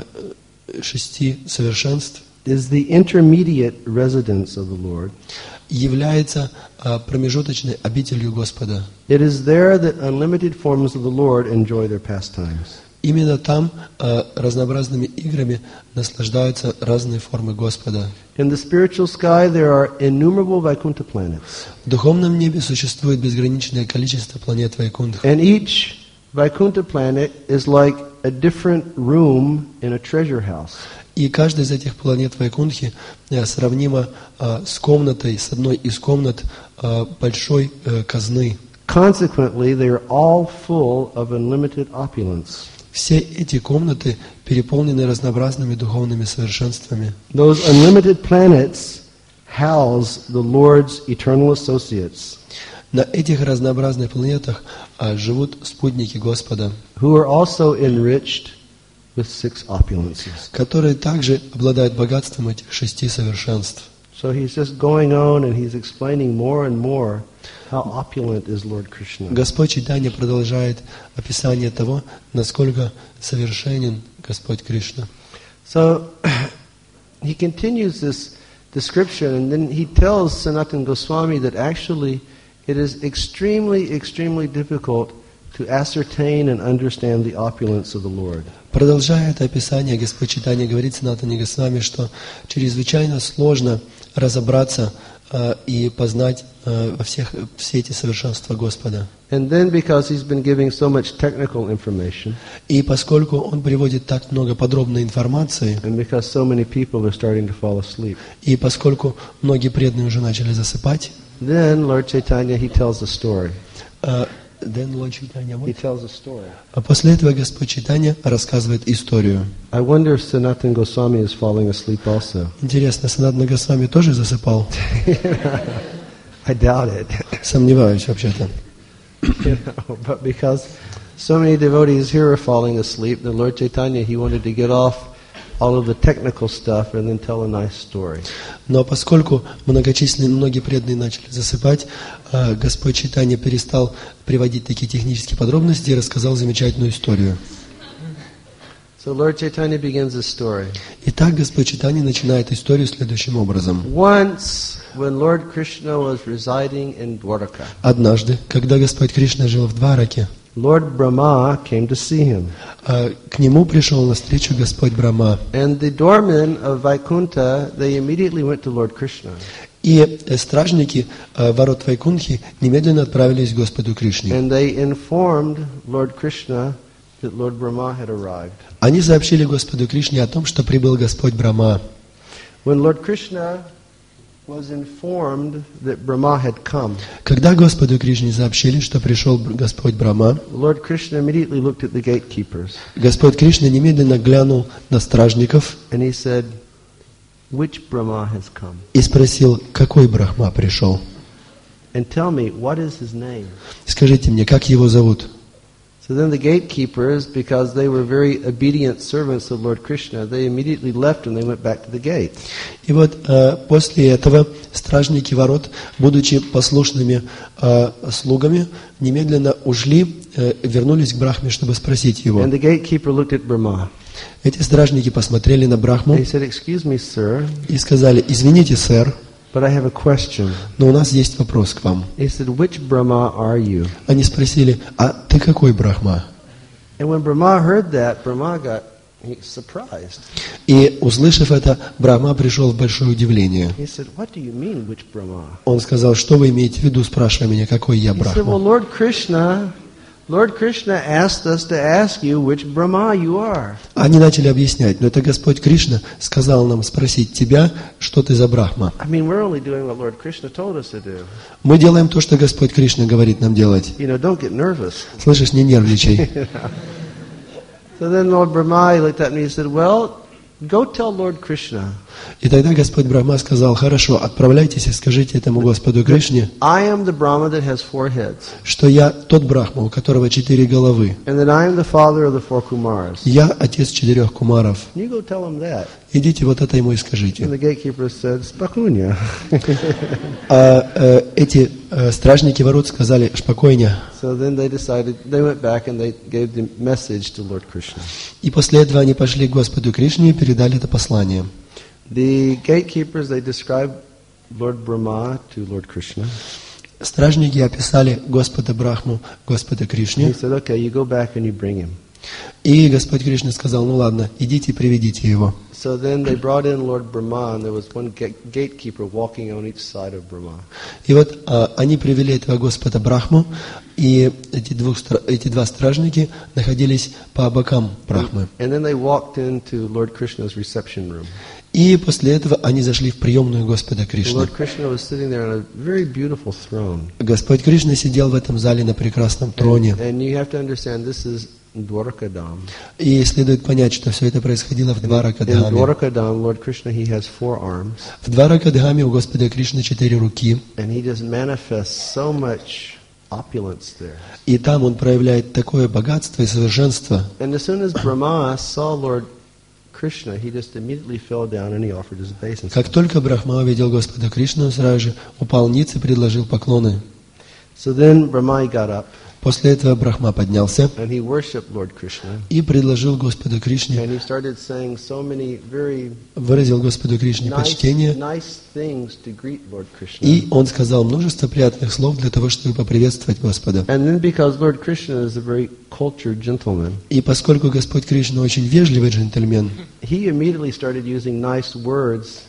шести совершенств, is the intermediate residence of the Lord. является э, промежуточной обителью Господа. It is there that unlimited forms of the Lord enjoy their pastimes. Именно там э, разнообразными играми наслаждаются разные формы Господа. In the spiritual sky, there are innumerable Vaikuntha planets, В духовном небе существует безграничное количество планет Вайкунтх. and each Vaikuntha planet is like a different room in a treasure house. И каждая из этих планет Вайкунтхи э, сравнима э, с комнатой, с одной из комнат э, большой э, казны. Consequently, they are all full of unlimited opulence. Все эти комнаты переполнены разнообразными духовными совершенствами. Those unlimited planets house the Lord's eternal associates, На этих разнообразных планетах а, живут спутники Господа, who are also enriched with six opulences. которые также обладают богатством этих шести совершенств. So he's just going on and he's explaining more and more how opulent is Lord Krishna. Господь Чайтанья продолжает описание того, насколько совершенен Господь Кришна. So he continues this description, and then he tells Sanatana Goswami that actually it is extremely, extremely difficult to ascertain and understand the opulence of the Lord. Продолжая это описание, Господь Чайтанья говорит Санатане Госвами, что чрезвычайно сложно разобраться а, и познать а, во всех все эти совершенства Господа. And then because he's been giving so much technical information, И поскольку он приводит так много подробной информации, and because so many people are starting to fall asleep, и поскольку многие преданные уже начали засыпать, then Lord Chaitanya, he tells a story. а, then Lord Chaitanya what? He tells a story. А после этого Господь Чайтанья рассказывает историю. I wonder if Sanatana Goswami is falling asleep also. Интересно, Санатана Госвами тоже засыпал? I doubt it. Сомневаюсь вообще-то. You know, but because so many devotees here are falling asleep, the Lord Chaitanya, he wanted to get off all of the technical stuff and then tell a nice story. Но поскольку многочисленные, многие преданные начали засыпать, а, Господь Чайтанья перестал приводить такие технические подробности и рассказал замечательную историю. So Lord Chaitanya begins this story. Итак, Господь Чайтанья начинает историю следующим образом. Once, when Lord Krishna was residing in Dwarka, Однажды, когда Господь Кришна жил в Двараке, Lord Brahma came to see him. а, к нему пришел навстречу Господь Брахма. And the doormen of Vaikuntha, they immediately went to Lord Krishna. И э, стражники э, ворот Вайкунтхи немедленно отправились к Господу Кришне. And they informed Lord Krishna that Lord Brahma had arrived. Они сообщили Господу Кришне о том, что прибыл Господь Брахма. When Lord Krishna was informed that Brahma had come, Когда Господу Кришне сообщили, что пришел Бр- Господь Брахма, Lord Krishna immediately looked at the gatekeepers Господь Кришна немедленно глянул на стражников and he said, "Which Brahma has come? и спросил, какой Брахма пришел. And tell me, what is his name?" Скажите мне, как его зовут? So then the gatekeepers, because they were very obedient servants of Lord Krishna, they immediately left and they went back to the gate. И вот э, после этого стражники ворот, будучи послушными э, слугами, немедленно ушли, э, вернулись к Брахме, чтобы спросить его. And the gatekeeper looked at Brahma. Эти стражники посмотрели на Брахму And he said, "Excuse me, sir, и сказали: «Извините, сэр, but I have a question." но у нас есть вопрос к вам». He said, "Which Brahma are you?" Они спросили: «А ты какой Брахма?» And when Brahma heard that, Brahma got he- surprised. И, услышав это, Брахма пришел в большое удивление. He said, "What do you mean, which Brahma?" Он сказал: «Что вы имеете в виду, спрашивая меня, какой я He said, "Well, Брахма?» Lord Krishna, Lord Krishna asked us to ask you which Brahma you are." Они начали объяснять: «Но это Господь Кришна сказал нам спросить тебя, что ты за Брахма. I mean, we're only doing what Lord Krishna told us to do. Мы делаем то, что Господь Кришна говорит нам делать. You know, don't get nervous." Слышишь, не нервничай». So then Lord Brahma, he looked at me and he said, "Well, go tell Lord Krishna, И тогда Господь Брахма сказал: «Хорошо, отправляйтесь и скажите этому Господу Кришне, I am the Brahma that has four heads, что я тот Брахма, у которого четыре головы. and that I am the father of the four Kumaras." Я отец четырех кумаров. You go tell him that. Идите вот это ему и And скажите». the gatekeeper said, "Spakunya." А э, эти э, стражники ворот сказали: «Спокойня». So then they decided, they went back and they gave the message to Lord Krishna. И после этого они пошли к Господу Кришне и передали это послание. The gatekeepers, they described Lord Brahma to Lord Krishna. Стражники описали Господа Брахму Господа He Кришне. said, "Okay, you go back and you bring him." И Господь Кришна сказал: «Ну ладно, идите и приведите его». So then they brought in Lord Brahma, and there was one ga- gatekeeper walking on each side of Brahma. И вот а, они привели этого Господа Брахму, и эти, двух, стра- эти два стражники находились по бокам Брахмы. And then they walked into Lord Krishna's reception room. И после этого они зашли в приемную Господа Кришны. Lord Krishna was sitting there on a very beautiful throne. Господь Кришна сидел в этом зале на прекрасном троне. And you have to understand, this is Dwarkadam. И следует понять, что все это происходило в In Дваракадхаме. Dwarkadam, Lord Krishna, he has four arms, В Дваракадхаме у Господа Кришны четыре руки, and he just manifests so much opulence there. и там он проявляет такое богатство и совершенство. And as soon as Brahma saw Lord Krishna, he just immediately fell down and he offered his obeisance. Как только Брахма увидел Господа Кришну, он сразу же упал ниц и предложил поклоны. So then Brahma got up После этого Брахма поднялся and he worshipped Lord Krishna. и предложил Господу Кришне, And he started saying so many very выразил Господу Кришне nice, почтение, nice things to greet Lord Krishna. и он сказал множество приятных слов для того, чтобы поприветствовать Господа. And then because Lord Krishna is a very cultured gentleman, И поскольку Господь Кришна очень вежливый джентльмен, he immediately started using nice words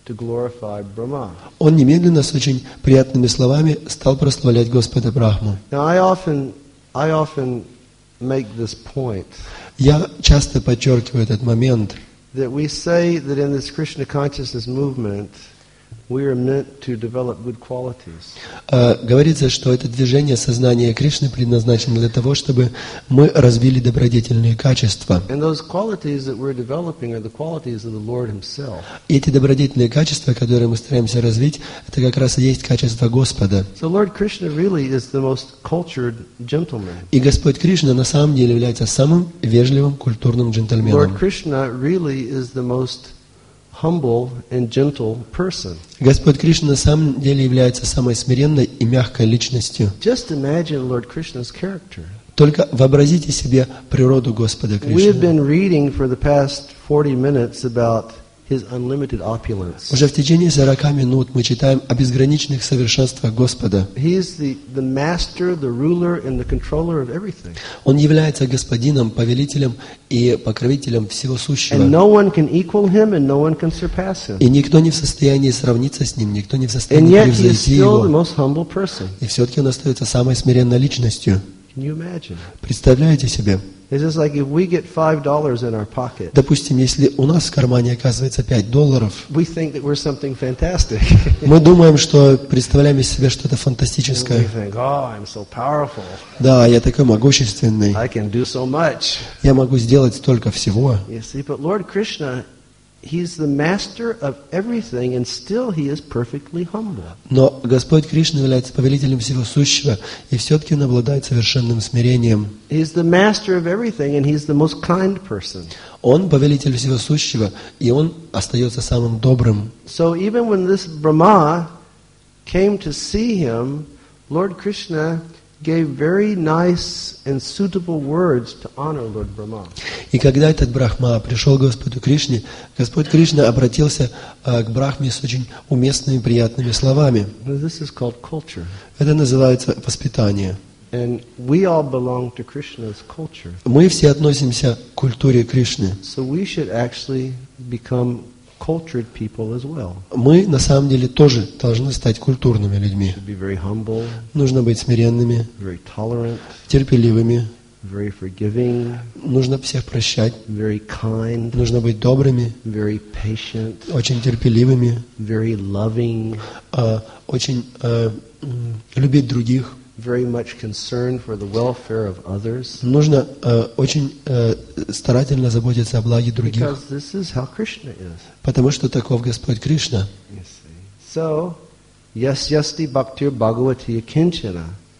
to glorify Brahma. Он немедленно с очень приятными словами стал прославлять Господа Брахму. Now I often, I often make this point Я часто подчеркиваю этот момент, that we say that in this Krishna consciousness movement we are meant to develop good qualities. Uh, говорится, что это движение сознания Кришны предназначено для того, чтобы мы развили добродетельные качества. And those qualities that we're developing are the qualities of the Lord Himself. И эти добродетельные качества, которые мы стараемся развить, это как раз и есть качества Господа. So Lord Krishna really is the most cultured gentleman. И Господь Кришна на самом деле является самым вежливым, культурным джентльменом. Lord Krishna really is the most humble and gentle person. Господь Кришна на самом деле является самой смиренной и мягкой личностью. Just imagine Lord Krishna's character. Только вообразите себе природу Господа We have Кришны. been reading for the past forty minutes about His unlimited opulence. Уже в течение сорока минут мы читаем о безграничных совершенствах Господа. He is the, the master, the ruler, and the controller of everything. Он является господином, повелителем и покровителем всего And сущего. no one can equal Him and no one can surpass Him. И никто не в состоянии сравниться с Ним, никто не в And состоянии yet He is превзойти still the Его. most humble person. И все-таки Он остается самой смиренной личностью. Can you imagine? Представляете себе? It's just like if we get five dollars in our pocket, Допустим, если у нас в кармане оказывается пять долларов, we think that we're something fantastic. мы думаем, что представляем из себя что-то We фантастическое. think, oh, I'm so powerful. Да, я такой могущественный. I can do so much. Я могу сделать столько всего. You see, but Lord Krishna, He's the master of everything, and still He is perfectly humble. Но Господь Кришна является повелителем всего сущего, и все-таки Он обладает совершенным смирением. He's the master of everything, and He's the most kind person. Он повелитель всего сущего, и Он остается самым добрым. So even when this Brahma came to see Him, Lord Krishna gave very nice and suitable words to honor Lord Brahma. И когда этот Брахма пришел к Господу Кришне, Господь Кришна обратился а, к Брахме с очень уместными, приятными словами. Now, this is called culture. Это называется воспитание. And we all belong to Krishna's culture. Мы все относимся к культуре Кришны. So we should actually become cultured people as well. Мы на самом деле тоже должны стать культурными людьми. Should be very humble, Нужно быть смиренными, very tolerant, терпеливыми, very forgiving, нужно всех прощать, very kind, нужно быть добрыми, very patient, очень терпеливыми, very loving, а, очень а, м, любить других. very much concerned for the welfare of others. Нужно а, очень а, старательно заботиться о благе других, Because this is how Krishna is. потому что таков Господь Кришна. You see. So, yas yasti bhaktir bhagavati kinchana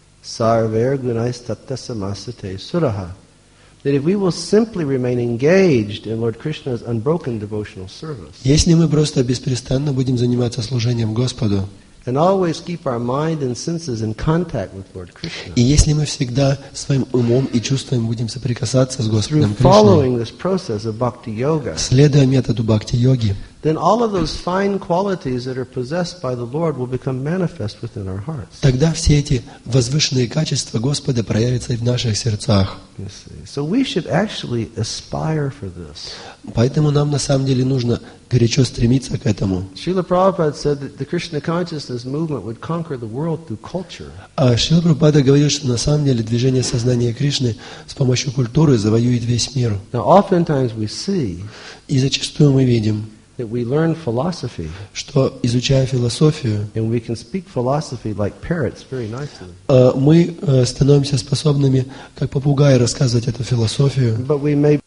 sarver gunais tatta samasate suraha. That if we will simply remain engaged in Lord Krishna's unbroken devotional service, Если мы просто беспрестанно будем заниматься служением Господу, and always keep our mind and senses in contact with Lord Krishna, и если мы всегда своим умом и чувствами будем соприкасаться с through Господом Кришной, following this process of bhakti yoga, следуя методу бхакти-йоги, then all of those fine qualities that are possessed by the Lord will become manifest within our hearts. тогда все эти возвышенные качества Господа проявятся и в наших сердцах. You see. So we should actually aspire for this. Поэтому нам на самом деле нужно горячо стремиться к этому. Srila Prabhupada said that the Krishna consciousness movement would conquer the world through culture. А Шрила Прабхупада говорил, что на самом деле движение сознания Кришны с помощью культуры завоюет весь мир. Now, oftentimes we see И зачастую мы видим, that we learn philosophy, что, изучая философию, and we can speak philosophy like parrots very nicely. э, мы э, становимся способными, как попугаи, рассказывать эту философию. But we may,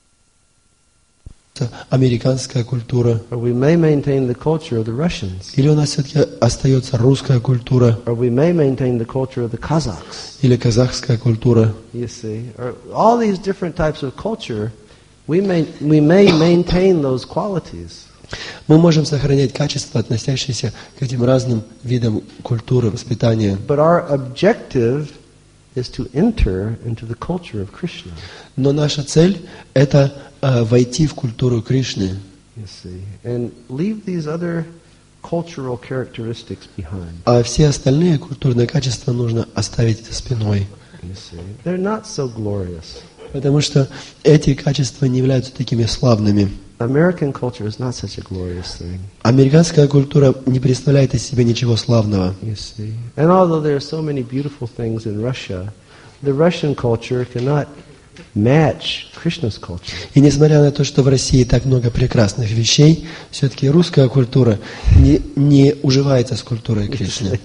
Американская культура. or we may maintain the culture of the Russians, Или у нас все-таки остается русская культура, or we may maintain the culture of the Kazakhs. или казахская культура. You see, or all these different types of culture, we may we may maintain those qualities. Мы можем сохранять качества, относящиеся к этим разным видам культуры, воспитания. But our objective is to enter into the culture of Krishna. Но наша цель – это э, войти в культуру Кришны You see, and leave these other cultural characteristics behind. а все остальные культурные качества нужно оставить за спиной. You see, they're not so glorious. Потому что эти качества не являются такими славными. American culture is not such a glorious thing. Американская культура не представляет из себя ничего славного. You see, and although there are so many beautiful things in Russia, the Russian culture cannot match Krishna's culture. И несмотря на то, что в России так много прекрасных вещей, все-таки русская культура не, не уживается с культурой Кришны.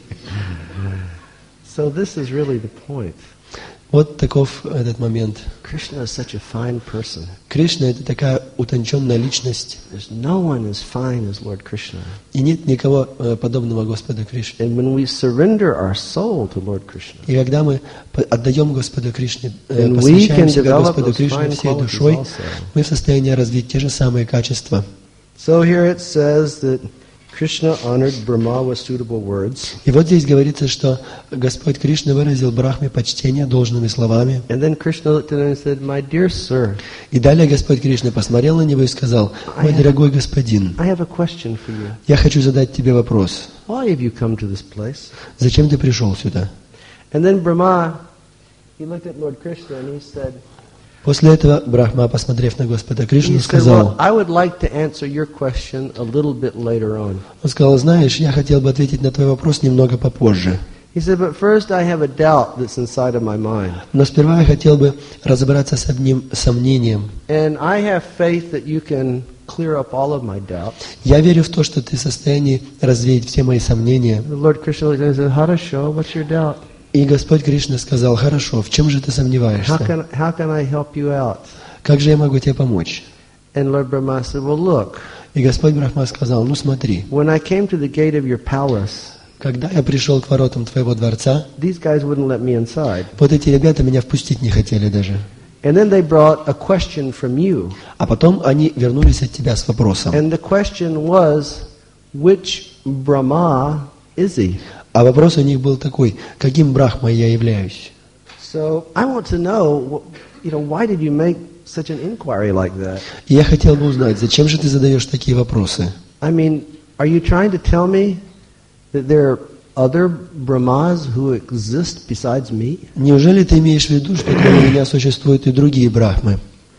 So this is really the point. Вот таков этот момент. Krishna is such a fine person. Кришна — это такая утонченная личность. There's no one as fine as Lord Krishna. И нет никого э, подобного Господу Кришне. And when we surrender our soul to Lord Krishna, И когда мы по- отдаем Господу Кришне, э, then we посвящаем can себя develop Господу those Кришне fine всей qualities душой, also. мы в состоянии развить те же самые качества. So here it says that Krishna honored Brahma with suitable words. И вот здесь говорится, что Господь Кришна выразил Брахме почтение должными словами. And then Krishna looked at him and said, "My dear sir, И далее Господь Кришна посмотрел на него и сказал: «Мой дорогой господин, I have a question for you. я хочу задать тебе вопрос. Why have you come to this place?" Зачем ты пришел сюда?» And then Brahma, he looked at Lord Krishna and he said, После этого Брахма, посмотрев на Господа he Кришну, said, сказал, "Well, I would like to answer your question a little bit later on." он сказал: «Знаешь, я хотел бы ответить на твой вопрос немного попозже. He said, "But first I have a doubt that's inside of my mind. Но сперва я хотел бы разобраться с одним сомнением. And I have faith that you can clear up all of my doubts." Я верю в то, что ты в состоянии развеять все мои сомнения». The Lord Krishna looked at him and said, "Harasho, what's your doubt? И Господь Кришна сказал: «Хорошо, в чем же ты How сомневаешься? can, how can I help you out?" Как же я могу тебе помочь?» And Lord Brahma said, "Well, look, И Господь Брахма сказал: «Ну смотри, when I came to the gate of your palace, когда я пришел к воротам твоего дворца, these guys wouldn't let me inside. вот эти ребята меня впустить не хотели даже. And then they brought a question from you. А потом они вернулись от тебя с вопросом. And the question was, which Brahma is he?" А вопрос у них был такой: каким Брахмой я являюсь? So I want to know, you know, why did you make such an inquiry like that? И я хотел бы узнать, зачем же ты задаешь такие вопросы? I mean, are you trying to tell me that there are other Brahmas who exist besides me? Неужели ты имеешь в виду, что кроме меня существуют и другие Брахмы?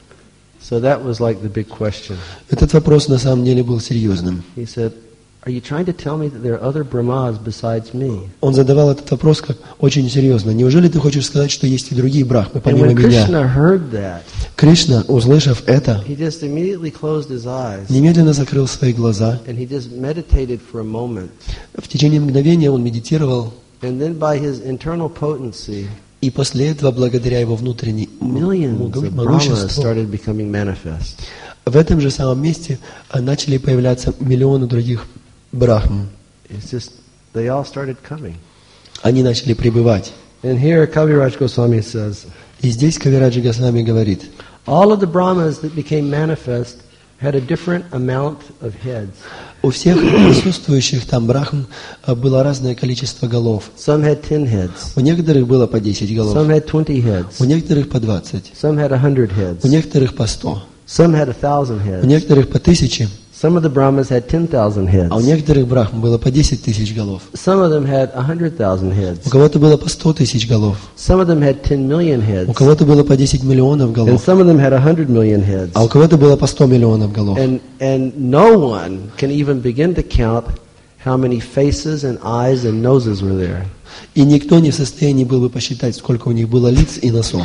So that was like the big question. Этот вопрос на самом деле был серьезным. He said, "Are you trying to tell me that there are other Brahmas besides me?" Он задавал этот вопрос как очень серьезно. Неужели ты хочешь сказать, что есть и другие Брахмы And помимо when меня? Krishna heard that, Кришна, услышав это, he just immediately closed his eyes немедленно закрыл свои глаза. and he just meditated for a moment. В течение мгновения он медитировал, And then by his internal potency, и после этого, благодаря его внутренней millions of Brahmas могуществу, started becoming manifest. в этом же самом месте а, начали появляться миллионы других Брахм. It's just, they all started coming. Они начали пребывать. And here Kaviraj Goswami says, И здесь Кавираджа Госвами говорит: all of the Brahmas that became manifest had a different amount of heads. у всех присутствующих там Брахм а, было разное количество голов. Some had ten heads. У некоторых было по десять голов, Some had twenty heads. у некоторых по двадцать, Some had a hundred у heads. некоторых по сто, Some had a thousand у heads. некоторых по тысяче, Some of the Brahmas had ten thousand а у heads. некоторых Брахм было по десять тысяч голов. Some of them had a hundred thousand У heads. кого-то было по сто тысяч голов, Some of them had ten million у heads. кого-то было по десять миллионов And голов, some of them had a hundred million heads. а у кого-то было по сто миллионов голов. And, and no one can even begin to count how many faces and eyes and noses were there. И никто не в состоянии был бы посчитать, сколько у них было лиц и носов.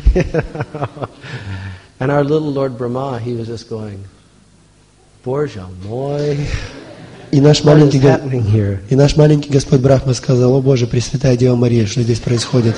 And our little Lord Brahma, he was just going, Borja moi, И наш what is маленький, го- happening here? и наш маленький Господь Брахма сказал: «О Боже, Пресвятая Дева Мария, что здесь происходит?»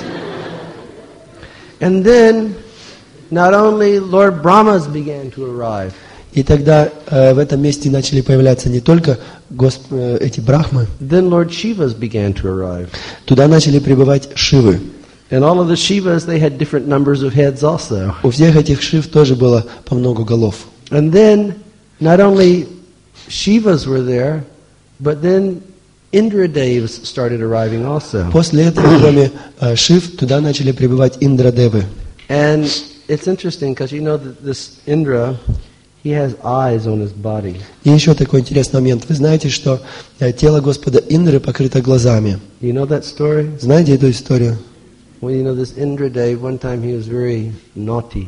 And then, not only Lord Brahmas began to arrive, И тогда э, в этом месте начали появляться не только Госп- э, эти Брахмы, then Lord Shivas began to arrive. туда начали прибывать Шивы. And all of the Shivas, they had different numbers of heads also. У всех этих Шив тоже было по много голов. And then, not only Shivas were there, but then Indradevs started arriving also. После этого, кроме э, Шив, туда начали прибывать Индрадевы. And it's interesting because you know that this Indra, he has eyes on his body. И еще такой интересный момент. Вы знаете, что э, тело Господа Индры покрыто глазами. You know that story? Знаете эту историю? Well, you know this Indradev, one time he was very naughty.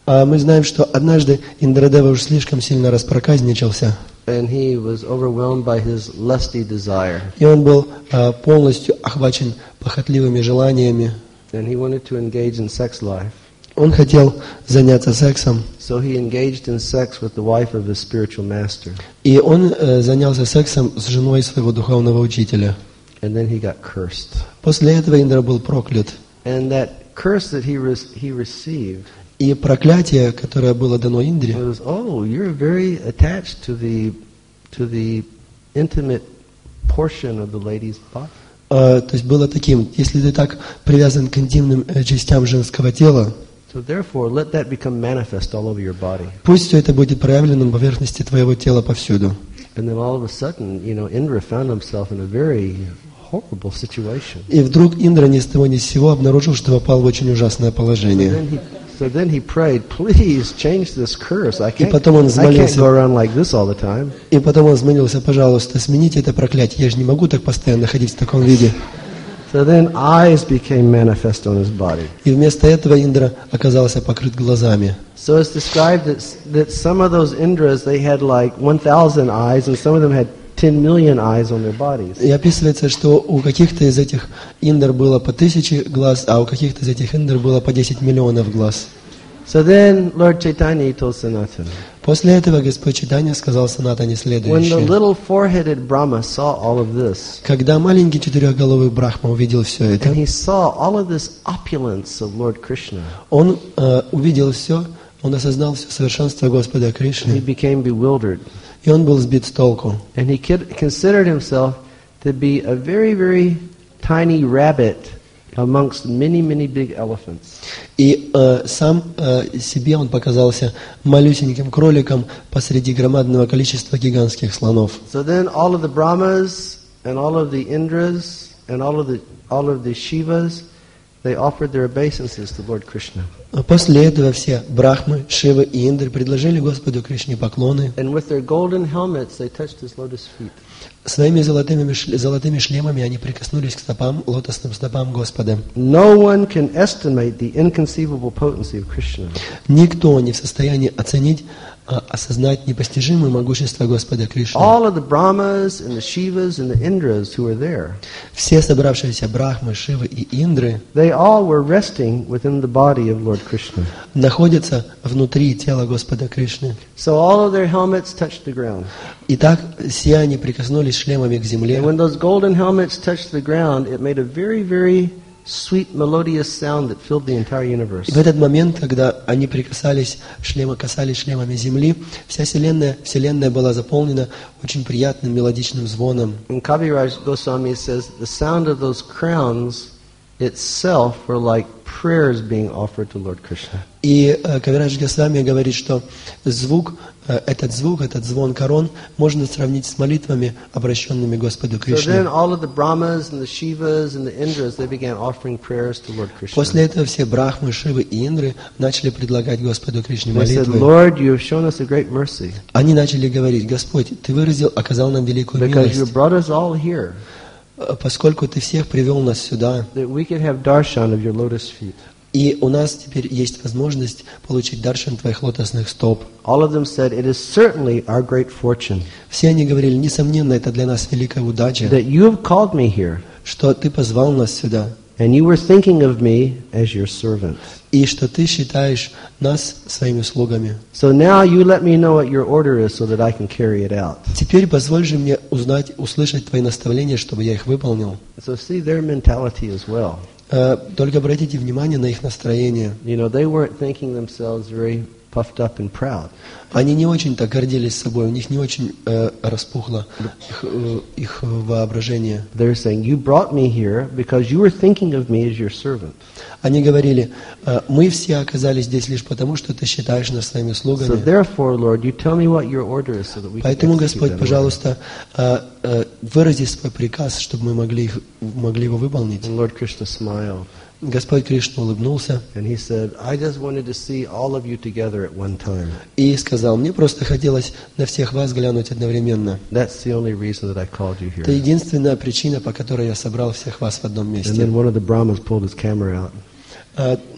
А мы знаем, что однажды Индрадева уж слишком сильно распроказничался, and he was overwhelmed by his lusty desire. и он был а, полностью охвачен похотливыми желаниями. And he wanted to engage in sex life. Он хотел заняться сексом, So he engaged in sex with the wife of his spiritual master. и он э, занялся сексом с женой своего духовного учителя. And then he got cursed. После этого Индра был проклят. And that curse that he, re- he received И проклятие, которое было дано Индре, was, oh, you're very attached to the, to the intimate portion of the lady's body. э, то есть было таким: если ты так привязан к интимным э, частям женского тела, So therefore, let that become manifest all over your body. пусть все это будет проявлено на поверхности твоего тела повсюду. And then all of a sudden, you know, Indra found himself in a very horrible situation. И вдруг Индра ни с того ни с сего обнаружил, что попал в очень ужасное положение. Then he, so then he prayed, please change this curse. I can't, потом он I can't взмолился. go around like this all the time. И потом он взмолился: пожалуйста, смените это проклятие, я же не могу так постоянно ходить в таком виде. So then eyes became manifest on his body. И вместо этого Индра оказался покрыт глазами. So it's described that, that some of those Indras, they had like one thousand eyes, and some of them had ten million eyes on their bodies. И описывается, что у каких-то из этих Индр было по тысяче глаз, а у каких-то из этих Индр было по десять миллионов глаз. So then Lord Chaitanya told Sanatana, После этого Господь Чайтанья сказал Санатане when the следующее. little four-headed Brahma saw all of this, Когда маленький четырехголовый Брахма увидел все это, and he saw all of this opulence of Lord Krishna, он э, увидел все, он осознал все совершенство Господа he Кришны, became bewildered. и он был сбит с толку. And he kid- considered himself to be a very, very tiny rabbit amongst many, many big elephants. И э, сам э, себе он показался малюсеньким кроликом посреди громадного количества гигантских слонов. So then all of the Brahmas and all of the Indras and all of the all of the Shivas, they offered their obeisances to Lord Krishna. А после этого все Брахмы, Шивы и Индры предложили Господу Кришне поклоны. And with their golden helmets, they touched his lotus feet. Своими золотыми, шле- золотыми шлемами они прикоснулись к стопам, лотосным стопам Господа. No one can estimate the inconceivable potency of Krishna. Никто не в состоянии оценить, а, осознать непостижимое могущество Господа Кришны. All of the Brahmas and the Shivas and the Indras who were there, Все собравшиеся Брахмы, Шивы и Индры they all were resting within the body of Lord Krishna. находятся внутри тела Господа Кришны. So all of their helmets touched the ground. Итак, все они прикоснулись шлемами к земле. And when those golden helmets touched the ground, it made a very, very sweet, melodious sound that filled the entire universe. И в этот момент, когда они прикасались, шлема, касались шлемами земли, вся вселенная, вселенная была заполнена очень приятным мелодичным звоном. And Kaviraj Goswami says the sound of those crowns itself were like prayers being offered to Lord Krishna. И э, Кавирадж Госвами говорит, что звук, э, этот звук, этот звон корон можно сравнить с молитвами, обращенными Господу So then Кришне. all of the Brahmas and the Shivas and the Indras, they began offering prayers to Lord Krishna. После этого все Брахмы, Шивы и Индры начали предлагать Господу Кришне They said, молитвы. Lord, you have shown us a great mercy Они начали говорить: Господь, Ты выразил, оказал нам великую because you милость, brought us all here э, поскольку Ты всех привел нас сюда, that we could have darshan of your lotus feet. и у нас теперь есть возможность получить даршан Твоих лотосных стоп. All of them said, it is certainly our great fortune Все они говорили: несомненно, это для нас великая удача, that you have called me here что Ты позвал нас сюда, and you were thinking of me as your servant. и что Ты считаешь нас своими слугами. So now you let me know what your order is so that I can carry it out. Теперь позволь же мне узнать, услышать Твои наставления, чтобы я их выполнил. So see their mentality as well. Э, Только обратите внимание на их настроение. You know, they weren't thinking themselves very puffed up and proud. Они не очень-то гордились собой, у них не очень э, распухло их, э, их воображение. They're saying, you brought me here because you were thinking of me as your servant. Они говорили: э, мы все оказались здесь лишь потому, что Ты считаешь нас своими So слугами. therefore, Lord, you tell me what your order is so that we can Поэтому, execute Господь, that order. пожалуйста, э, э, вырази свой приказ, чтобы мы могли, их, могли его выполнить. And Lord Krishna smiled. Господь Кришна улыбнулся And he said, I just wanted to see all of you together at one time. и сказал: мне просто хотелось на всех вас глянуть одновременно. That's the only reason that I called you Это here. единственная причина, по которой я собрал всех вас в одном And месте. then one of the Brahmins pulled his camera out. Uh,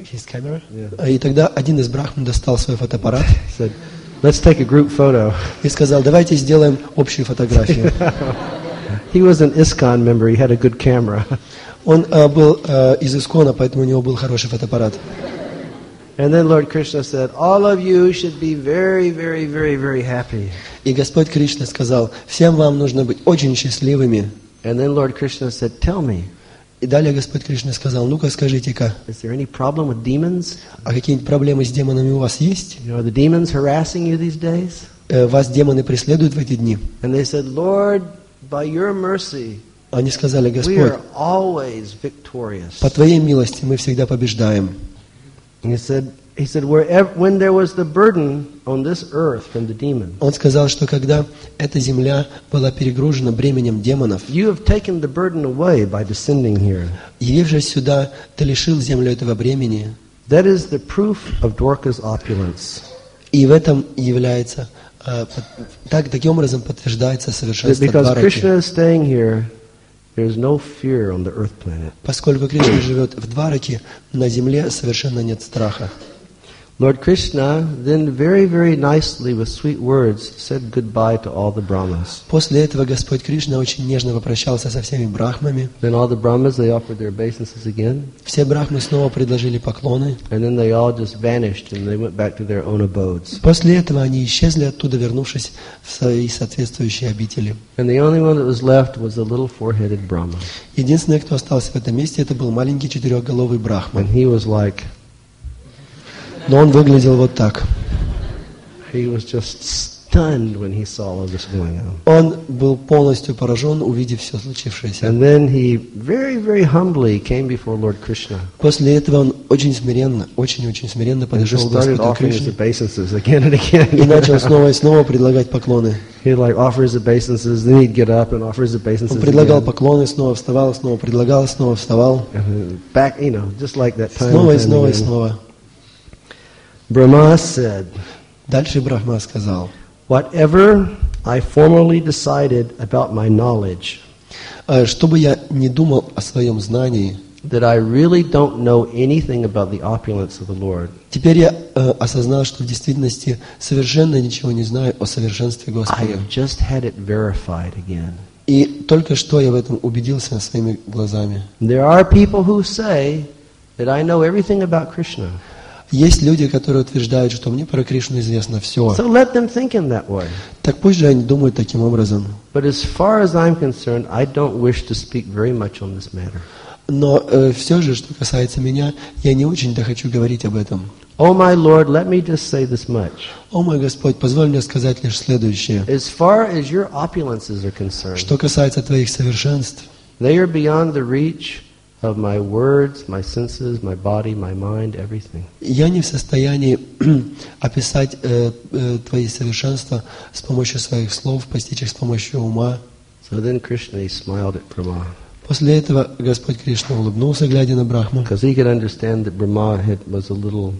his camera. Yeah. А, И тогда один из брахман достал свой фотоаппарат He said, "Let's take a group photo." и сказал, давайте сделаем общую фотографию. He was an ISKCON member. He had a good camera. Он а, был а, из Искона, поэтому у него был хороший фотоаппарат. And then Lord Krishna said, "All of you should be very, very, very, very happy." И Господь Кришна сказал, всем вам нужно быть очень счастливыми. And then Lord Krishna said, "Tell me, И далее Господь Кришна сказал, ну-ка скажите-ка, is there any problem with demons? а какие-нибудь проблемы с демонами у вас есть? You know, are the demons harassing you these days?" Э, Вас демоны преследуют в эти дни? And they said, "Lord, by your mercy, Они сказали, we Господь, are always victorious." по Твоей милости мы всегда побеждаем. And he said, he said, Wherever, when there was the burden on this earth from the demons, Он сказал, что когда эта земля была перегружена бременем демонов, you have taken the burden away by descending here. явившись сюда, Ты лишил землю этого бремени. That is the proof of Dwarka's opulence. И в этом является, э, под- так, таким образом подтверждается That совершенство because Двараки. Krishna is staying here, there is no fear on the earth planet. Поскольку Кришна живет в Двараке, на земле совершенно нет страха. Lord Krishna then very, very nicely with sweet words said goodbye to all the Brahmas. После этого Господь Кришна очень нежно попрощался со всеми брахмами. Then all the Brahmas, they offered their obeisances again. Все брахмы снова предложили поклоны. And then they all just vanished and they went back to their own abodes. После этого они исчезли оттуда, вернувшись в свои соответствующие обители. And the only one that was left was a little four-headed Brahma. Единственный, кто остался в этом месте, это был маленький четырехголовый брахман. And he was like, Но он выглядел вот так. he was just stunned when he saw all of this going on. Он был полностью поражен, увидев все случившееся. And then he very, very humbly came before Lord Krishna После этого он очень смиренно, очень-очень смиренно and подошел just к started Господу offering his Кришне obeisances again and и начал again. снова и снова предлагать поклоны. He'd like offer his obeisances, then he'd get up and offer his Он obeisances предлагал again. поклоны, снова вставал, снова предлагал, снова вставал. And then back, you know, just like that time Снова и and time снова и again. снова. Brahma said, Дальше Брахма сказал, "Whatever I formerly decided about my knowledge, «А что бы я не думал о своем знании, that I really don't know anything about the opulence of the Lord, теперь я э, осознал, что в действительности совершенно ничего не знаю о совершенстве I Господа. have just had it verified again." И только что я в этом убедился своими глазами. There are people who say that I know everything about Krishna. Есть люди, которые утверждают, что мне про Кришну известно все. So let them think in that way. Так пусть же они думают таким образом. But as far as I'm concerned, I don't wish to speak very much on this matter. Но э, все же, что касается меня, я не очень-то хочу говорить об этом. Oh my Lord, let me just say this much. О мой Господь, позволь мне сказать лишь следующее. As far as your opulences are concerned, Что касается твоих совершенств, they are beyond the reach of my words, my senses, my body, my mind, everything. я не в состоянии описать э, э, твои совершенства с помощью своих слов, постичь их с помощью ума. So then Krishna, he smiled at Brahma, После этого Господь Кришна улыбнулся, глядя на Брахму, because he could understand that Brahma had, was a little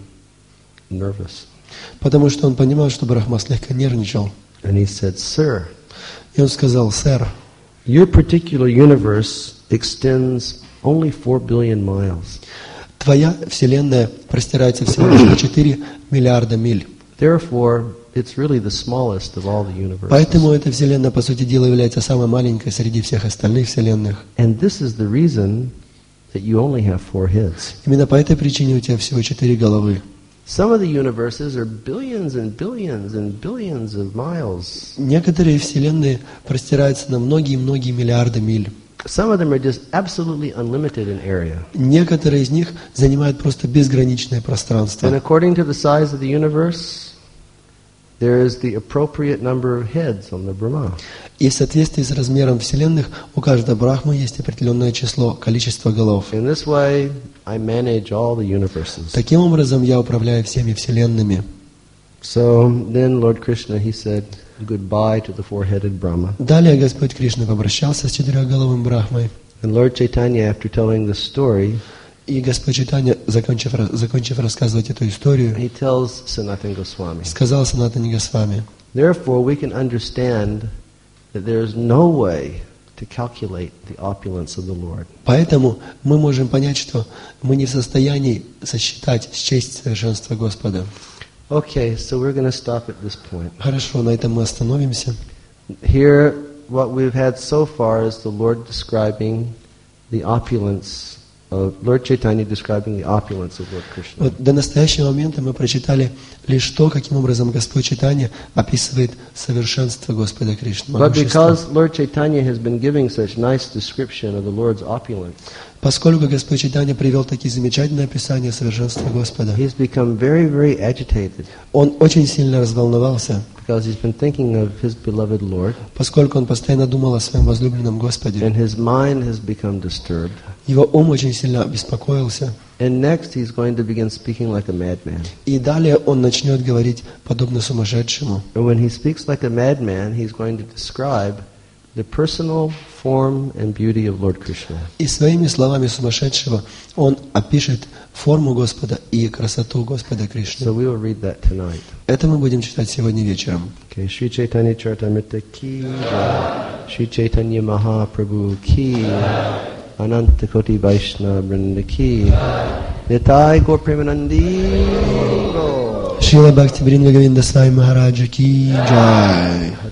nervous. потому что он понимал, что Брахма слегка нервничал. And he said, "Sir, И он сказал, «Сэр, your particular universe extends only four billion miles. твоя Вселенная простирается всего лишь на четыре миллиарда миль. Therefore, it's really the smallest of all the universes. Поэтому эта Вселенная, по сути дела, является самой маленькой среди всех остальных Вселенных. And this is the reason that you only have four heads. Именно по этой причине у тебя всего четыре головы. Some of the universes are billions and billions and billions of miles. Некоторые Вселенные простираются на многие-многие миллиарды миль. Some of them are just absolutely unlimited in area. Некоторые из них занимают просто безграничное And пространство. according to the size of the universe, there is the appropriate number of heads on the Brahma. И в соответствии с размером Вселенных у каждого брахмы есть определенное число, количество голов. In this way, I manage all the universes. Таким образом, я управляю всеми Вселенными. So then Lord Krishna, he said goodbye to the four-headed Brahma. Далее Господь Кришна попрощался с четырехголовым брахмой. And Lord Chaitanya, after telling the story, И Господь Чайтанья, закончив, ра- закончив рассказывать эту историю, he tells Sanatana Goswami, сказал Санатане Госвами: therefore we can understand that there is no way to calculate the opulence of the Lord. Поэтому мы можем понять, что мы не в состоянии сосчитать, счесть совершенство Господа. Okay, so we're going to stop at this point. Хорошо, на этом мы остановимся. Here, what we've had so far is the Lord describing the opulence of Lord Chaitanya describing the opulence of Lord Krishna. Вот до настоящего момента мы прочитали лишь то, каким образом Господь Чайтанья описывает совершенство Господа Кришны. But because Lord Chaitanya has been giving such nice description of the Lord's opulence, Поскольку Господь Чайтанья привел такие замечательные описания совершенства Господа, he's become very, very agitated он очень сильно разволновался, because he's been thinking of his beloved Lord, поскольку он постоянно думал о своем возлюбленном Господе. and his mind has become disturbed. Его ум очень сильно беспокоился. And next he's going to begin speaking like a madman. И далее он начнет говорить подобно сумасшедшему. And when he speaks like a madman, he's going to describe the personal form and beauty of Lord Krishna. И своими словами сумасшедшего он опишет форму Господа и красоту Господа So Кришны. we will read that tonight. Это мы будем читать сегодня вечером. Okay, Sri Chaitanya Charitamrita ki jai. Sri Chaitanya Mahaprabhu ki jai. Ananta Koti Vaishnava Vrinda ki jai. Nitai Gaur Premanandi Gaur. Шрила Бхакти Вринда Говинда Свами Махараджа ки джай.